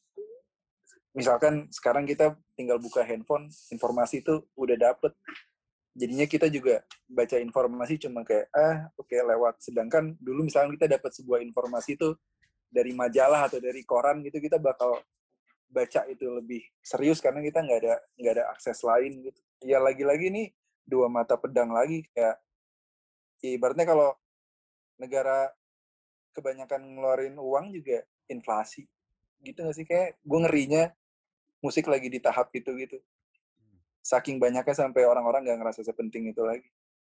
misalkan sekarang kita tinggal buka handphone, informasi itu udah dapet. Jadinya kita juga baca informasi cuma kayak, oke, lewat. Sedangkan dulu misalnya kita dapat sebuah informasi itu dari majalah atau dari koran gitu, kita bakal baca itu lebih serius karena kita nggak ada akses lain gitu. Ya lagi-lagi nih, dua mata pedang lagi, kayak ibaratnya kalau negara kebanyakan ngeluarin uang juga inflasi gitu nggak sih? Kayak gue ngerinya musik lagi di tahap itu gitu. Saking banyaknya sampai orang-orang nggak ngerasa sepenting itu lagi.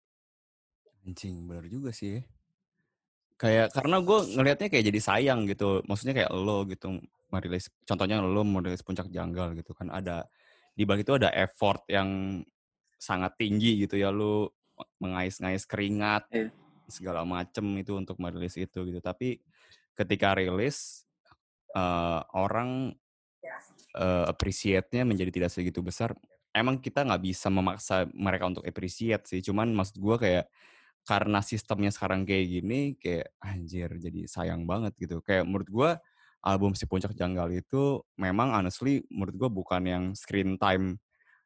Anjing, bener juga sih ya. Kayak karena gue ngelihatnya kayak jadi sayang gitu. Maksudnya kayak lo gitu merilis, contohnya lo merilis Puncak Janggal gitu kan, ada di balik itu ada effort yang sangat tinggi gitu ya, lo mengais-ngais keringat Iya. segala macem itu untuk merilis itu gitu. Tapi ketika rilis orang appreciate-nya menjadi tidak segitu besar. Emang kita nggak bisa memaksa mereka untuk appreciate sih. Cuman maksud gue kayak karena sistemnya sekarang kayak gini, kayak anjir jadi sayang banget gitu. Kayak menurut gue album si Puncak Janggal itu memang honestly menurut gue bukan yang screen time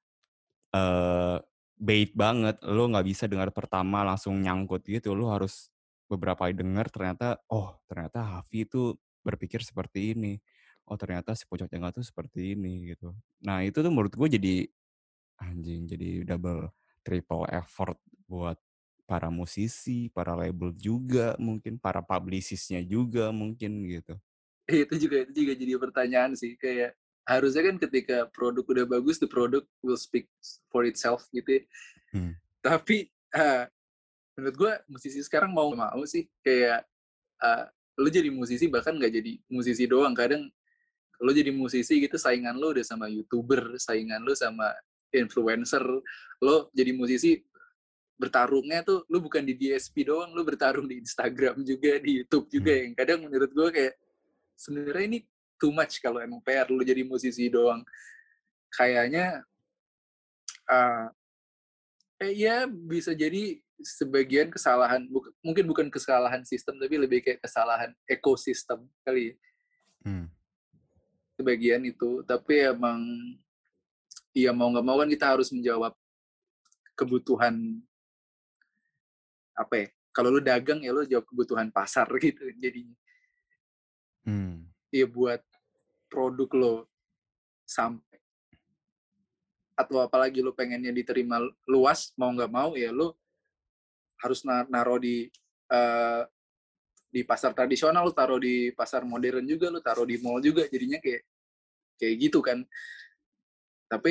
bait banget. Lo nggak bisa dengar pertama langsung nyangkut gitu. Lo harus beberapa kali dengar ternyata, oh ternyata Hafi itu berpikir seperti ini. Oh ternyata si Puncak Janggal tuh seperti ini gitu. Nah itu tuh menurut gue jadi anjing, jadi double triple effort buat para musisi, para label juga mungkin, para publicist-nya juga mungkin gitu. Itu juga jadi pertanyaan sih, kayak harusnya kan ketika produk udah bagus, the product will speak for itself gitu ya. Hmm. Tapi menurut gue musisi sekarang mau sih kayak lu jadi musisi, bahkan nggak jadi musisi doang, kadang lu jadi musisi gitu saingan lu udah sama YouTuber, saingan lu sama influencer. Lu jadi musisi bertarungnya tuh lu bukan di DSP doang, lu bertarung di Instagram juga, di YouTube juga, yang kadang menurut gue kayak sebenarnya ini too much kalau emang PR lu jadi musisi doang. Kayaknya ya bisa jadi sebagian kesalahan, mungkin bukan kesalahan sistem, tapi lebih kayak kesalahan ekosistem kali ya. Sebagian itu, tapi emang ya mau nggak mau kan kita harus menjawab kebutuhan, apa ya, Kalau lu dagang ya lu jawab kebutuhan pasar gitu jadinya. Ya buat produk lo sampai, atau apalagi lu pengennya diterima luas, mau nggak mau ya lu harus naruh di pasar tradisional, lu taruh di pasar modern juga, lu taruh di mall juga, jadinya kayak gitu kan. Tapi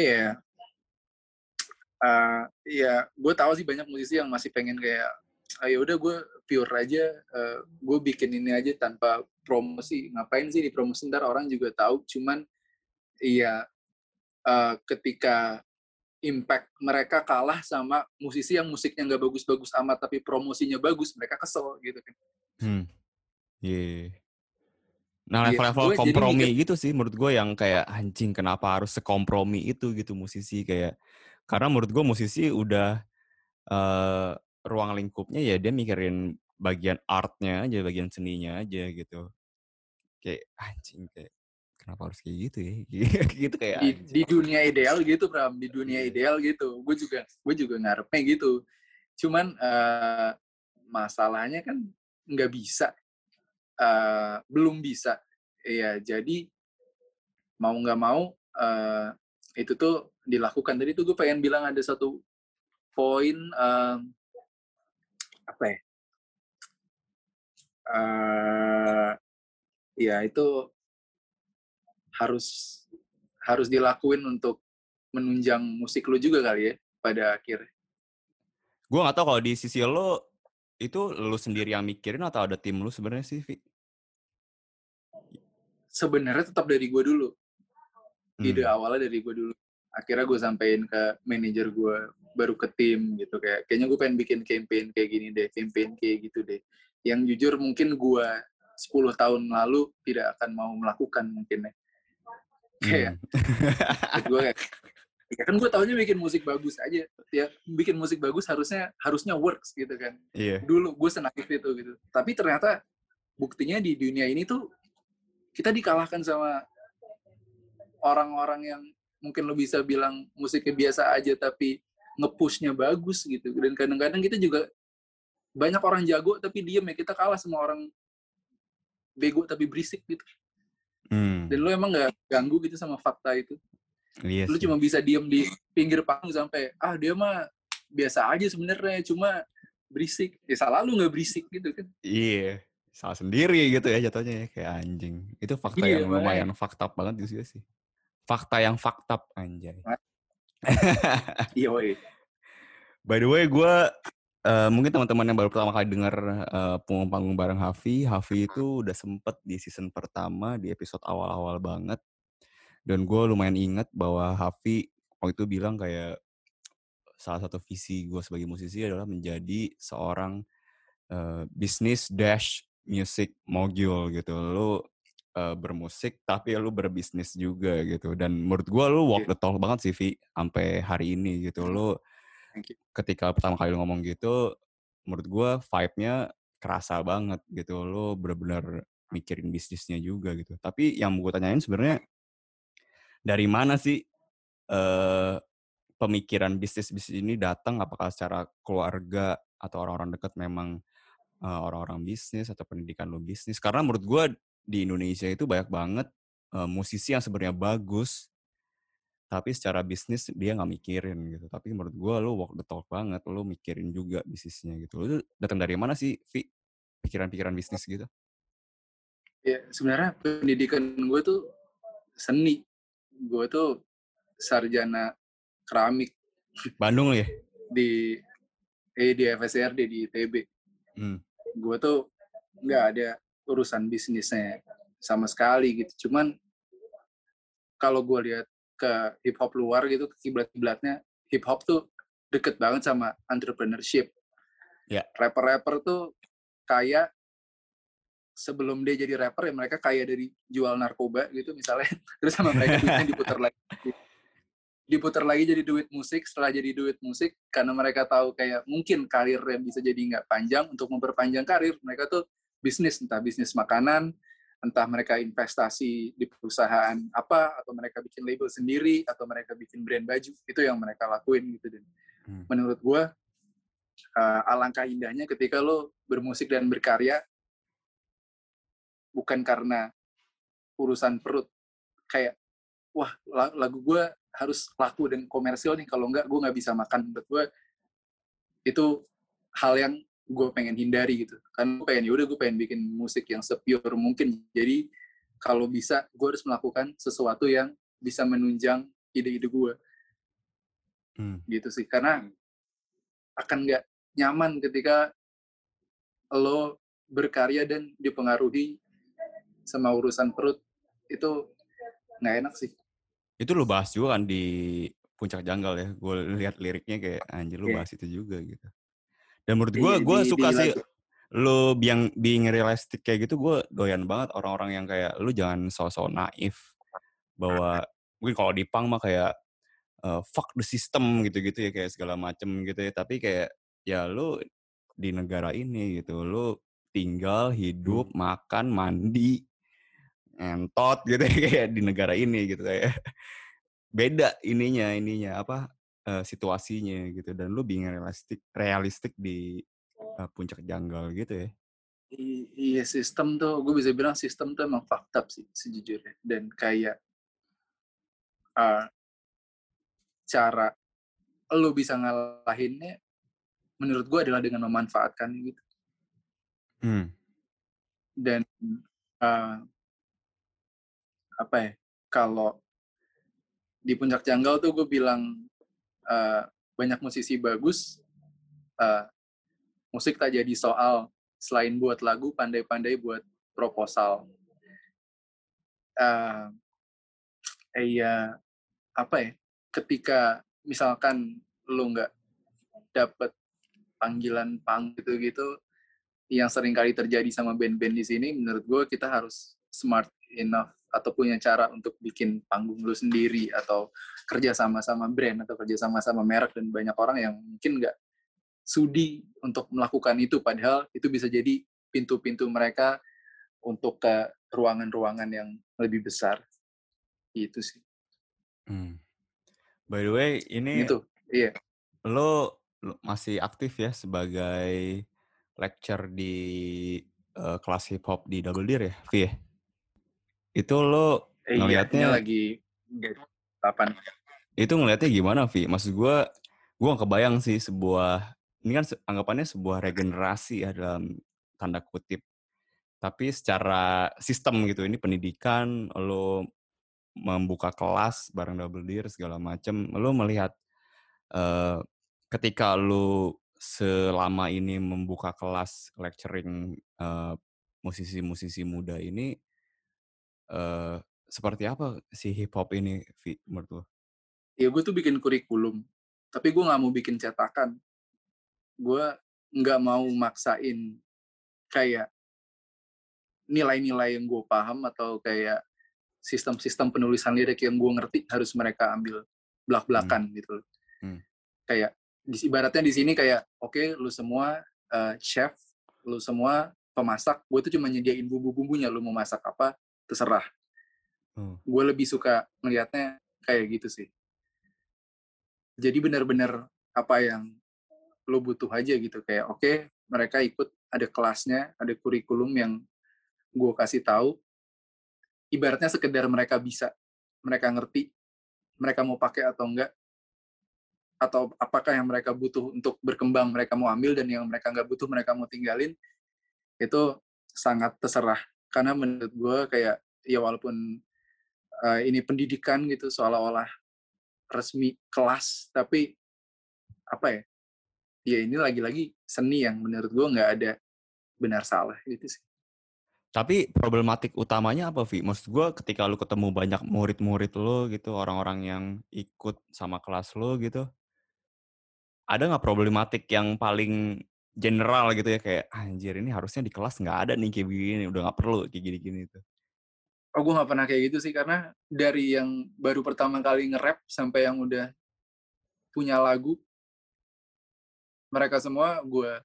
ya gue tahu sih banyak musisi yang masih pengen kayak ya udah gue pure aja, gue bikin ini aja tanpa promosi. Ngapain sih dipromosi, ntar orang juga tahu. Cuman iya, ketika impact mereka kalah sama musisi yang musiknya nggak bagus-bagus amat tapi promosinya bagus, mereka kesel gitu kan. Yeah. Nah, Iya, level-level gue jadi kompromi mikir gitu sih menurut gue yang kayak anjing kenapa harus sekompromi itu gitu musisi kayak, karena menurut gue musisi udah ruang lingkupnya ya dia mikirin bagian artnya aja, bagian seninya aja gitu. Kayak anjing kayak kenapa harus kayak gitu ya? Gitu kayak di anjing. dunia ideal gitu, Pram, di dunia Iya. ideal gitu. Gue juga ngarepnya gitu. Cuman masalahnya kan nggak bisa, belum bisa. Iya, jadi mau nggak mau itu tuh dilakukan. Tadi tuh gue pengen bilang ada satu poin, apa ya? Ya itu harus dilakuin untuk menunjang musik lu juga kali ya pada akhirnya. Gue gak tahu kalau di sisi lo itu lu sendiri yang mikirin atau ada tim lu sebenarnya sih, Vi? Sebenarnya tetap dari gue dulu. Ide awalnya dari gue dulu. Akhirnya gue sampein ke manajer gue, baru ke tim gitu. Kayaknya gue pengen bikin campaign kayak gini deh, campaign kayak gitu deh. Yang jujur mungkin gue 10 tahun lalu tidak akan mau melakukan mungkin ya. Kayak gue kayak, ya kan gue taunya bikin musik bagus aja. Ya bikin musik bagus harusnya works gitu kan. Iya. Dulu gue senaif itu gitu. Tapi ternyata buktinya di dunia ini tuh kita dikalahkan sama orang-orang yang mungkin lo bisa bilang musiknya biasa aja tapi nge-push-nya bagus gitu. Dan kadang-kadang kita juga banyak orang jago tapi diem ya, kita kalah sama orang bego tapi berisik gitu. Dan lo emang gak ganggu gitu sama fakta itu. Iya Lo sih. cuma bisa diem di pinggir panggung sampai dia mah biasa aja sebenarnya, cuma berisik. Ya salah lu gak berisik gitu kan. Iya. Salah sendiri gitu ya jatuhnya ya. Kayak anjing. Itu fakta Iya, yang lumayan fucked up banget juga sih. Fakta yang fucked up, anjay. Iya, woy. By the way, gue mungkin teman-teman yang baru pertama kali dengar panggung bareng Hafi itu udah sempet di season pertama di episode awal-awal banget. Dan gue lumayan inget bahwa Hafi waktu itu bilang kayak salah satu visi gue sebagai musisi adalah menjadi seorang bisnis dash music mogul gitu. Lu bermusik tapi lu berbisnis juga gitu. Dan menurut gue lu walk the talk banget sih, Vi, sampai hari ini gitu. Lu ketika pertama kali lu ngomong gitu, menurut gue vibe-nya kerasa banget gitu. Lu benar-benar mikirin bisnisnya juga gitu. Tapi yang mau gue tanyain sebenarnya dari mana sih pemikiran bisnis ini datang? Apakah secara keluarga atau orang-orang dekat memang orang-orang bisnis atau pendidikan lo bisnis? Karena menurut gue di Indonesia itu banyak banget musisi yang sebenarnya bagus, tapi secara bisnis dia nggak mikirin gitu. Tapi menurut gue lo walk the talk banget, lo mikirin juga bisnisnya gitu. Lo datang dari mana sih, Vi? Pikiran-pikiran bisnis gitu? Ya sebenarnya pendidikan gue tuh seni. Gue tuh sarjana keramik. Bandung ya? Di FSRD di ITB. Gue tuh nggak ada urusan bisnisnya sama sekali gitu. Cuman kalau gue lihat ke hip hop luar gitu, kiblat-kiblatnya hip hop tuh deket banget sama entrepreneurship. Yeah. Rapper-rapper tuh kaya sebelum dia jadi rapper ya mereka kaya dari jual narkoba gitu misalnya. Terus sama mereka duitnya diputar lagi jadi duit musik. Setelah jadi duit musik, karena mereka tahu kayak mungkin karirnya bisa jadi nggak panjang, untuk memperpanjang karir mereka tuh bisnis, entah bisnis makanan, entah mereka investasi di perusahaan apa, atau mereka bikin label sendiri, atau mereka bikin brand baju. Itu yang mereka lakuin gitu. Dan menurut gue alangkah indahnya ketika lo bermusik dan berkarya bukan karena urusan perut. Kayak, wah lagu gue harus laku dan komersil nih, kalau enggak gue nggak bisa makan. Menurut gue itu hal yang gue pengen hindari gitu. Kan gue pengen, yaudah gue pengen bikin musik yang se-pure mungkin. Jadi kalau bisa gue harus melakukan sesuatu yang bisa menunjang ide-ide gue. Gitu sih. Karena akan nggak nyaman ketika lo berkarya dan dipengaruhi sama urusan perut. Itu nggak enak sih. Itu lo bahas juga kan di Puncak Janggal ya. Gue lihat liriknya kayak anjir lo bahas itu juga gitu. Dan menurut gue suka sih lo being realistic kayak gitu. Gue doyan banget orang-orang yang kayak lo jangan so-so naif bahwa mungkin kalau di punk mah kayak fuck the system gitu-gitu ya, kayak segala macem gitu ya. Tapi kayak ya lo di negara ini gitu, lo tinggal, hidup, makan, mandi, entot gitu ya, kayak di negara ini gitu kayak beda ininya apa situasinya gitu, dan lu being realistik di Puncak Janggal gitu ya. Iya, sistem tuh, gue bisa bilang sistem tuh emang fucked up sih sejujurnya. Dan kayak cara lo bisa ngalahinnya menurut gue adalah dengan memanfaatkan gitu. Dan apa ya, kalau di Puncak Janggal tuh gue bilang banyak musisi bagus, musik tak jadi soal, selain buat lagu, pandai-pandai buat proposal. Apa ya, ketika misalkan lo nggak dapet panggilan pang gitu-gitu, yang sering kali terjadi sama band-band di sini, menurut gue kita harus smart enough atau punya cara untuk bikin panggung lu sendiri, atau kerja sama-sama brand, atau kerja sama-sama merek. Dan banyak orang yang mungkin nggak sudi untuk melakukan itu, padahal itu bisa jadi pintu-pintu mereka untuk ke ruangan-ruangan yang lebih besar. Itu sih. By the way, ini gitu. Iya. Lo masih aktif ya sebagai lecturer di kelas hip hop di Double Deer ya, Vi? Itu lo ngelihatnya lagi 8. Itu ngelihatnya gimana, Vi? Maksud gue gak kebayang sih ini kan anggapannya sebuah regenerasi ya dalam tanda kutip. Tapi secara sistem gitu, ini pendidikan, lo membuka kelas bareng Double Deer segala macem, lo melihat ketika lo selama ini membuka kelas lecturing musisi-musisi muda ini, seperti apa si hip hop ini, Vi, menurut lo? Ya gue tuh bikin kurikulum, tapi gue nggak mau bikin cetakan. Gue nggak mau maksain kayak nilai-nilai yang gue paham atau kayak sistem-sistem penulisan lirik yang gue ngerti harus mereka ambil belak-belakan gitu. Kayak ibaratnya di sini kayak oke, lu semua chef, lu semua pemasak, gue tuh cuma nyediain bumbu-bumbunya, lu mau masak apa terserah. Gue lebih suka ngelihatnya kayak gitu sih. Jadi benar-benar apa yang lo butuh aja gitu, kayak oke, mereka ikut, ada kelasnya, ada kurikulum yang gue kasih tahu, ibaratnya sekedar mereka bisa, mereka ngerti, mereka mau pakai atau enggak, atau apakah yang mereka butuh untuk berkembang mereka mau ambil, dan yang mereka nggak butuh mereka mau tinggalin. Itu sangat terserah. Karena menurut gue kayak ya walaupun ini pendidikan gitu, seolah-olah resmi kelas, tapi apa ya, ya ini lagi-lagi seni yang menurut gue nggak ada benar salah gitu sih. Tapi problematik utamanya apa, Vi? Maksud gue ketika lu ketemu banyak murid-murid lu gitu, orang-orang yang ikut sama kelas lu gitu, ada nggak problematik yang paling general gitu ya, kayak anjir ini harusnya di kelas nggak ada nih kayak begini, udah nggak perlu kayak gini-gini tuh. Oh, gue nggak pernah kayak gitu sih, karena dari yang baru pertama kali nge-rap sampai yang udah punya lagu, mereka semua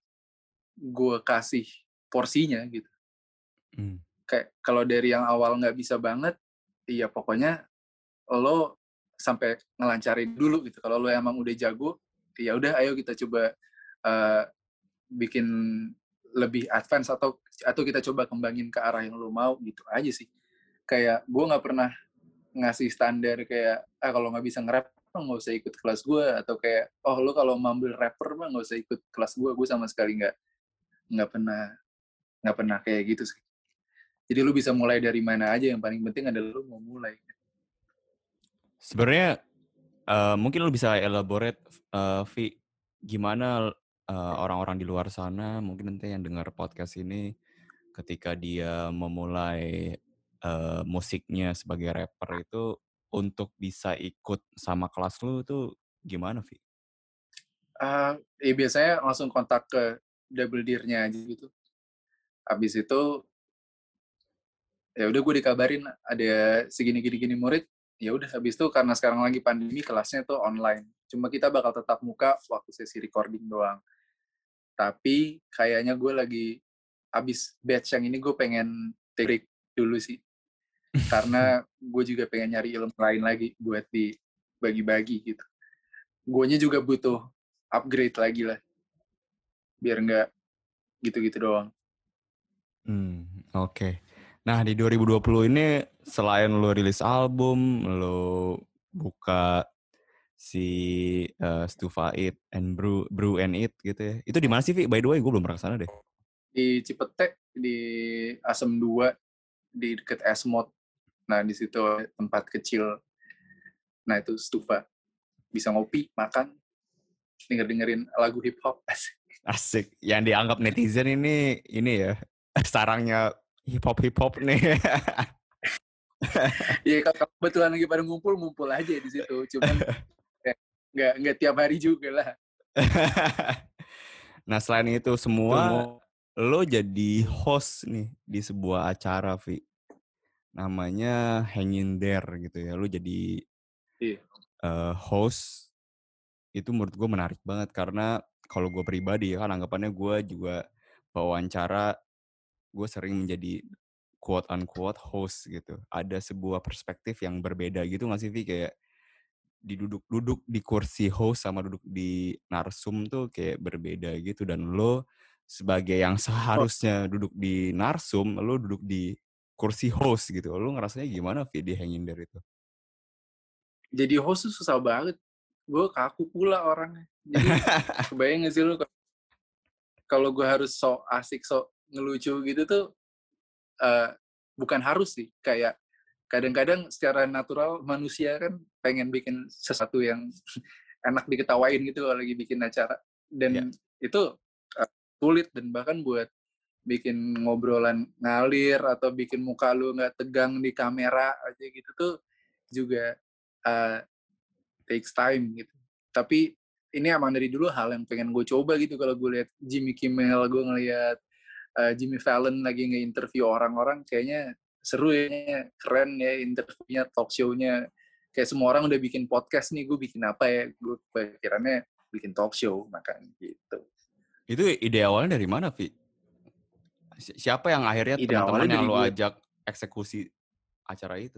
gue kasih porsinya gitu. Kayak kalau dari yang awal nggak bisa banget, ya pokoknya lo sampai ngelancarin dulu gitu. Kalau lo emang udah jago, ya udah ayo kita coba uh, bikin lebih advance atau kita coba kembangin ke arah yang lo mau gitu aja sih. Kayak gue nggak pernah ngasih standar kayak kalau nggak bisa nge-rap nggak usah ikut kelas gue, atau kayak lo kalau mau ambil rapper mah nggak usah ikut kelas gue sama sekali nggak pernah kayak gitu sih. Jadi lu bisa mulai dari mana aja, yang paling penting adalah lu mau mulai. Sebenarnya mungkin lu bisa elaborate, Vi, gimana orang-orang di luar sana mungkin nanti yang dengar podcast ini ketika dia memulai musiknya sebagai rapper itu untuk bisa ikut sama kelas lu tuh gimana, Vi? Biasanya langsung kontak ke Double Deer-nya aja gitu. Habis itu ya udah gue dikabarin ada segini-gini murid. Ya udah, habis itu karena sekarang lagi pandemi kelasnya tuh online. Cuma kita bakal tetap muka waktu sesi recording doang. Tapi kayaknya gue lagi abis batch yang ini gue pengen take break dulu sih. Karena gue juga pengen nyari ilmu lain lagi buat dibagi-bagi gitu. Guanya juga butuh upgrade lagi lah. Biar nggak gitu-gitu doang. Oke. Nah, di 2020 ini selain lo rilis album, lo buka si Stufa It and Brew and Eat gitu ya. Itu di mana sih, Vi? By the way, gue belum pernah kesana deh. Di Cipete, di Asem 2, di deket Esmod. Nah, di situ tempat kecil. Nah, itu Stufa. Bisa ngopi, makan, dengerin lagu hip hop. Asik. Yang dianggap netizen ini ya, sarangnya hip hop nih. Iya, kalau kebetulan lagi pada ngumpul aja di situ. Cuman nggak tiap hari juga lah. Nah, selain itu semua, lo jadi host nih di sebuah acara, Vi. Namanya Hanging There gitu ya. Lo jadi host. Itu menurut gue menarik banget karena kalau gue pribadi ya kan anggapannya gue juga wawancara, gue sering menjadi quote unquote host gitu. Ada sebuah perspektif yang berbeda gitu nggak sih, Vi? Kayak duduk di kursi host sama duduk di narsum tuh kayak berbeda gitu, dan lo sebagai yang seharusnya duduk di narsum, lo duduk di kursi host gitu. Lo ngerasanya gimana, Vi, di Hanging There itu? Jadi host tuh susah banget. Gue kaku pula orangnya. Jadi kebayang gak sih lu kalau gue harus sok asik, sok ngelucu gitu tuh, bukan harus sih. Kayak kadang-kadang secara natural manusia kan pengen bikin sesuatu yang enak diketawain gitu kalau lagi bikin acara. Dan itu sulit, dan bahkan buat bikin ngobrolan ngalir atau bikin muka lu nggak tegang di kamera aja gitu tuh juga takes time gitu. Tapi ini emang dari dulu hal yang pengen gue coba gitu. Kalau gue lihat Jimmy Kimmel, gue ngeliat Jimmy Fallon lagi nge-interview orang-orang, kayaknya seru ya, keren ya interviewnya, talk show-nya. Kayak semua orang udah bikin podcast nih, gue bikin apa ya? Gue pikirannya bikin talk show, makanya gitu. Itu ide awalnya dari mana, Vi? Siapa yang akhirnya teman-teman yang lo ajak eksekusi acara itu?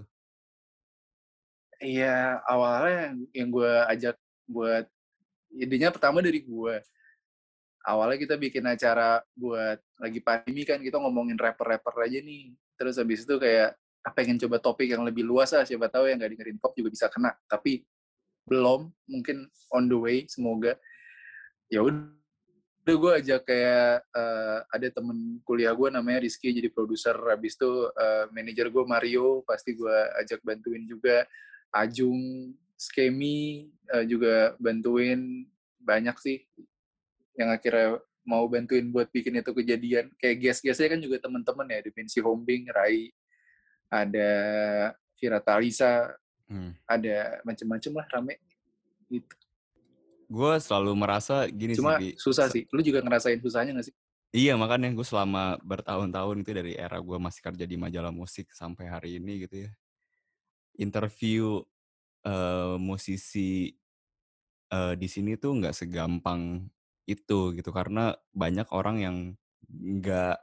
Iya, awalnya yang gue ajak buat, idenya pertama dari gue. Awalnya kita bikin acara buat lagi pandemi kan, kita ngomongin rapper-rapper aja nih. Terus habis itu kayak pengen coba topik yang lebih luas lah, siapa tahu yang gak dengerin pop juga bisa kena. Tapi belum, mungkin on the way, semoga. Ya udah gue ajak kayak ada temen kuliah gue namanya Rizky jadi produser. Habis itu manajer gue Mario pasti gue ajak bantuin juga. Ajung, Skemi juga bantuin. Banyak sih yang akhirnya mau bantuin buat bikin itu kejadian. Kayak guest-guestnya kan juga teman-teman ya, Dimensi Hombing, Rai, ada Vira Talisa, ada macem-macem lah, rame gitu. Gue selalu merasa gini Cuma sih, susah sih. Lu juga ngerasain susahnya gak sih? Iya, makanya gue selama bertahun-tahun itu dari era gue masih kerja di majalah musik sampai hari ini gitu ya. Interview musisi di sini tuh nggak segampang itu gitu, karena banyak orang yang nggak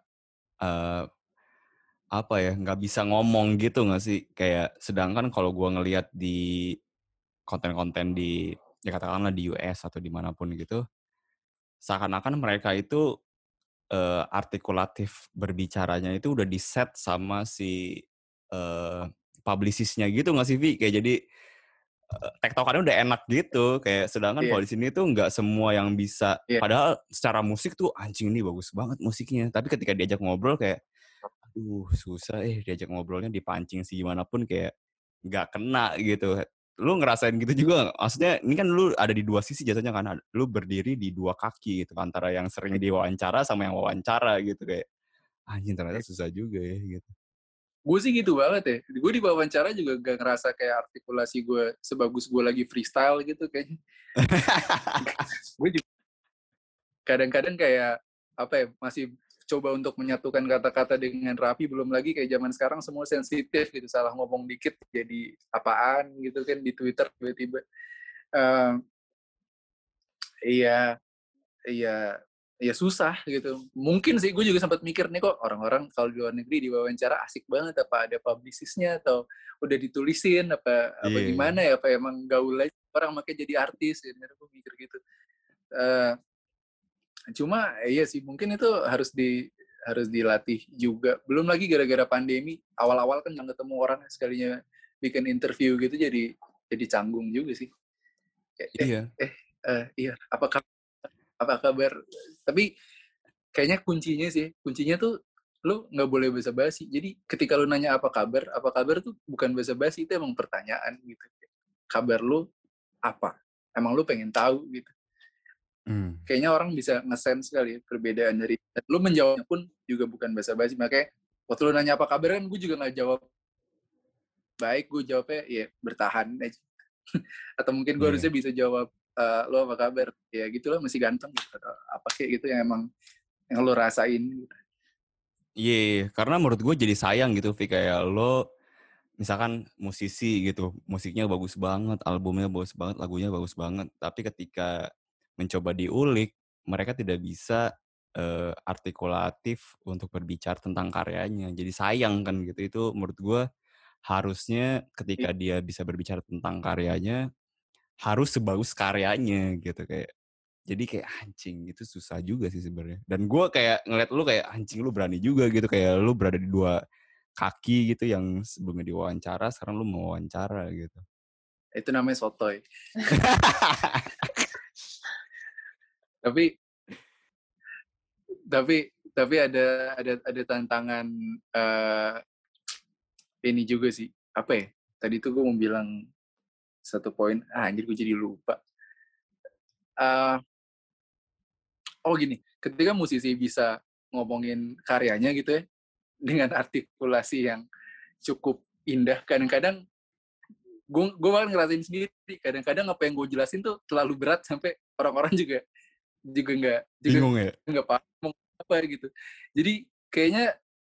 nggak bisa ngomong gitu nggak sih? Kayak sedangkan kalau gue ngelihat di konten-konten di ya katakanlah di US atau dimanapun gitu, seakan-akan mereka itu artikulatif berbicaranya itu udah di-set sama si publicist-nya gitu nggak sih, Vi? Kayak jadi tektokannya udah enak gitu. Kayak sedangkan Iya, kalau di sini tuh nggak semua yang bisa. iya. Padahal secara musik tuh anjing nih bagus banget musiknya. Tapi ketika diajak ngobrol kayak, aduh susah diajak ngobrolnya dipancing sih gimana pun kayak nggak kena gitu. Lu ngerasain gitu juga nggak? Maksudnya ini kan lu ada di dua sisi jatuhnya kan. Lu berdiri di dua kaki gitu. Antara yang sering diwawancara sama yang wawancara gitu. Kayak anjing ternyata susah juga ya gitu. Gue sih gitu banget ya. Gue di wawancara juga gak ngerasa kayak artikulasi gue sebagus gue lagi freestyle gitu kayaknya. Gue juga kadang-kadang kayak apa ya, masih coba untuk menyatukan kata-kata dengan rapi, belum lagi kayak zaman sekarang semua sensitif gitu, salah ngomong dikit jadi apaan gitu kan di Twitter tiba-tiba. Eh, iya, iya, iya susah gitu. Mungkin sih gue juga sempat mikir nih, kok orang-orang kalau di luar negeri diwawancara asik banget, apa ada publicistnya atau udah ditulisin apa Iya. gimana ya, apa emang gaul aja orang makanya jadi artis gitu. Gue mikir gitu. Eh, Cuma iya sih mungkin itu harus dilatih juga. Belum lagi gara-gara pandemi, awal-awal kan nggak ketemu orang, sekalinya bikin interview gitu jadi canggung juga sih. Kayak, Iya. iya, apa kabar? Tapi kayaknya kuncinya tuh lu nggak boleh basa-basi. Jadi ketika lu nanya apa kabar tuh bukan basa-basi, itu emang pertanyaan gitu. Kabar lu apa? Emang lu pengen tahu gitu. Kayaknya orang bisa nge-sense kali ya perbedaan dari lu menjawabnya pun juga bukan basa-basi. Makanya waktu lu nanya apa kabar kan gue juga nggak jawab baik, gue jawabnya ya bertahan aja. Atau mungkin gue harusnya Iya. bisa jawab lo apa kabar, ya gitu loh, masih ganteng gitu. Atau apa kayak gitu yang emang yang lo rasain gitu. Iya, karena menurut gue jadi sayang gitu, Vi. Kayak lo misalkan musisi gitu, musiknya bagus banget, albumnya bagus banget, lagunya bagus banget. Tapi ketika mencoba diulik, mereka tidak bisa artikulatif untuk berbicara tentang karyanya. Jadi sayang kan gitu. Itu menurut gue harusnya ketika dia bisa berbicara tentang karyanya, harus sebagus karyanya gitu. Kayak jadi kayak anjing itu susah juga sih sebenarnya. Dan gue kayak ngeliat lu kayak anjing lu berani juga gitu, kayak lu berada di dua kaki gitu yang sebelumnya diwawancara sekarang lu mau wawancara gitu. Itu namanya sotoy. Tapi tapi ada tantangan ini juga sih. Apa ya? Tadi tuh gue mau bilang satu poin. Anjir gue jadi lupa. Uh, oh gini, ketika musisi bisa ngomongin karyanya gitu ya, dengan artikulasi yang cukup indah, kadang-kadang gue bahkan ngerasain sendiri, kadang-kadang apa yang gue jelasin tuh terlalu berat sampai orang-orang juga Bingung ya? nggak paham mau apa gitu. Jadi kayaknya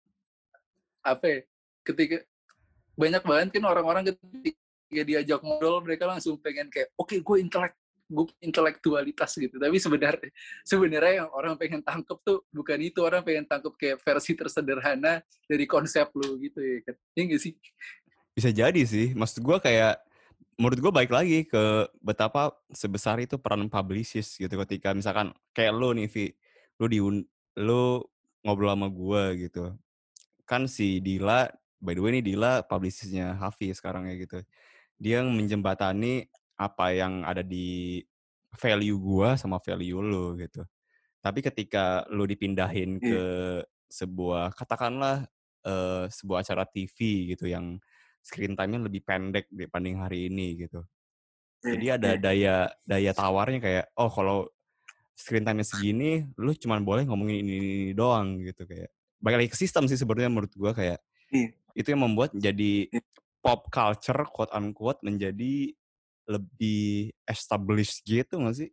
apa ya, ketika banyak banget kan orang-orang ketika diajak ngobrol mereka langsung pengen kayak oke, gue intelektualitas gitu, tapi sebenarnya yang orang pengen tangkep tuh bukan itu. Orang pengen tangkep kayak versi tersederhana dari konsep lu gitu ya kan. Iya nggak sih? Bisa jadi sih. Maksud gue kayak menurut gue balik lagi ke betapa sebesar itu peran publicist gitu ketika misalkan kayak lu nih Vi, lu ngobrol sama gue gitu. Kan si Dila, by the way nih Dila publicistnya Hafi sekarang ya gitu. Dia menjembatani apa yang ada di value gua sama value lu gitu. Tapi ketika lu dipindahin Iya, ke sebuah katakanlah sebuah acara TV gitu yang screen time-nya lebih pendek dibanding hari ini gitu. iya, Jadi ada iya. daya tawarnya kayak oh kalau screen time-nya segini lu cuma boleh ngomongin ini doang gitu kayak. Balik lagi ke sistem sih sebenarnya menurut gua kayak Iya, itu yang membuat jadi iya. pop culture quote unquote menjadi lebih established gitu nggak sih?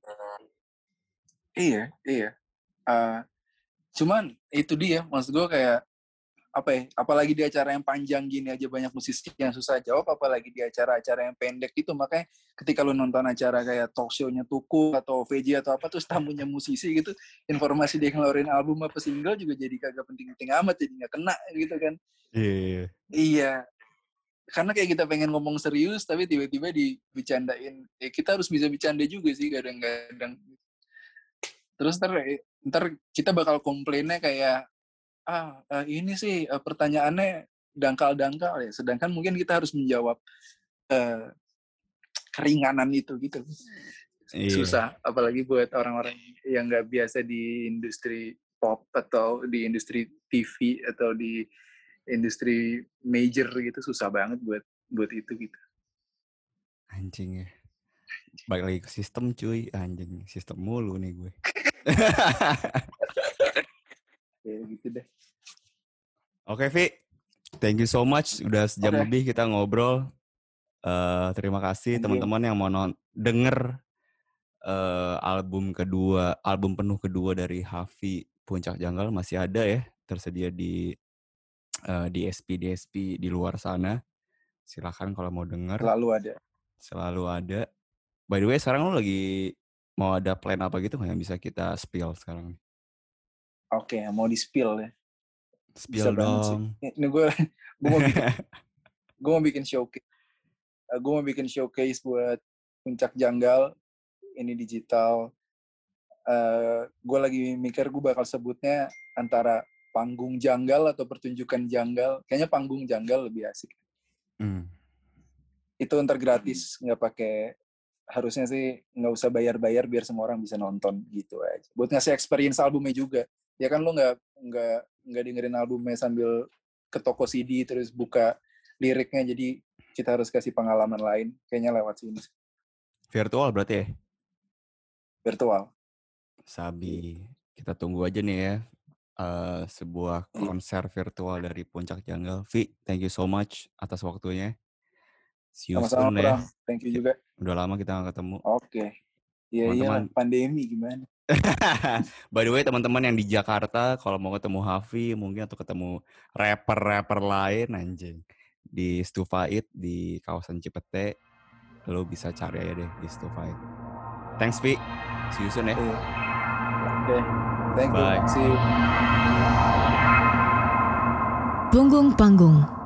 Iya, iya. Uh, Cuman itu dia, maksud gue kayak apa ya? Apalagi di acara yang panjang gini aja banyak musisi yang susah jawab, apalagi di acara-acara yang pendek itu. Makanya ketika lu nonton acara kayak talk show-nya Tuku atau VJ atau apa, terus tamunya musisi gitu, informasi dia ngeluarin album apa single juga jadi kagak penting-penting amat, jadi nggak kena gitu kan. Iya. Iya, karena kayak kita pengen ngomong serius tapi tiba-tiba dibecandain. Kita harus bisa bercanda juga sih kadang-kadang. Terus ntar kita bakal komplainnya kayak ini sih pertanyaannya dangkal-dangkal ya. Sedangkan mungkin kita harus menjawab keringanan itu gitu. Susah, apalagi buat orang-orang yang nggak biasa di industri pop atau di industri TV atau di industri major gitu, susah banget buat itu gitu. Anjing ya. Balik lagi ke sistem cuy, anjing sistem mulu nih gue. Ya gitu deh. Oke Vi, thank you so much. Udah sejam lebih kita ngobrol. Terima kasih teman-teman yang mau denger album penuh kedua dari Hafi, Puncak Janggal masih ada ya, tersedia di DSP di luar sana. Silakan kalau mau denger. Selalu ada. By the way, sekarang lu lagi mau ada plan apa gitu nggak yang bisa kita spill sekarang? Oke, mau di-spill ya. Spill dong. Ini gue mau bikin showcase. Gue mau bikin showcase buat Puncak Janggal ini digital. Gue lagi mikir gue bakal sebutnya antara panggung janggal atau pertunjukan janggal. Kayaknya panggung janggal lebih asik. Itu ntar gratis, nggak pakai, harusnya sih nggak usah bayar-bayar biar semua orang bisa nonton gitu aja. Buat ngasih experience albumnya juga. Ya kan lo nggak dengerin albumnya sambil ke toko CD terus buka liriknya, jadi kita harus kasih pengalaman lain. Kayaknya lewat sini. Virtual berarti ya? Virtual. Sabi, kita tunggu aja nih ya. Sebuah konser virtual dari Puncak Janggal. Vi, thank you so much atas waktunya. See you soon ya. Thank you juga. Udah lama kita gak ketemu. Oke. Iya, pandemi gimana? By the way, teman-teman yang di Jakarta, kalau mau ketemu Hafi, mungkin atau ketemu rapper lain, anjing. Di Stufait, di kawasan Cipete, lo bisa cari aja deh di Stufait. Thanks, Vi. See you soon ya. Oke. Thank you. See you. Punggung Panggung.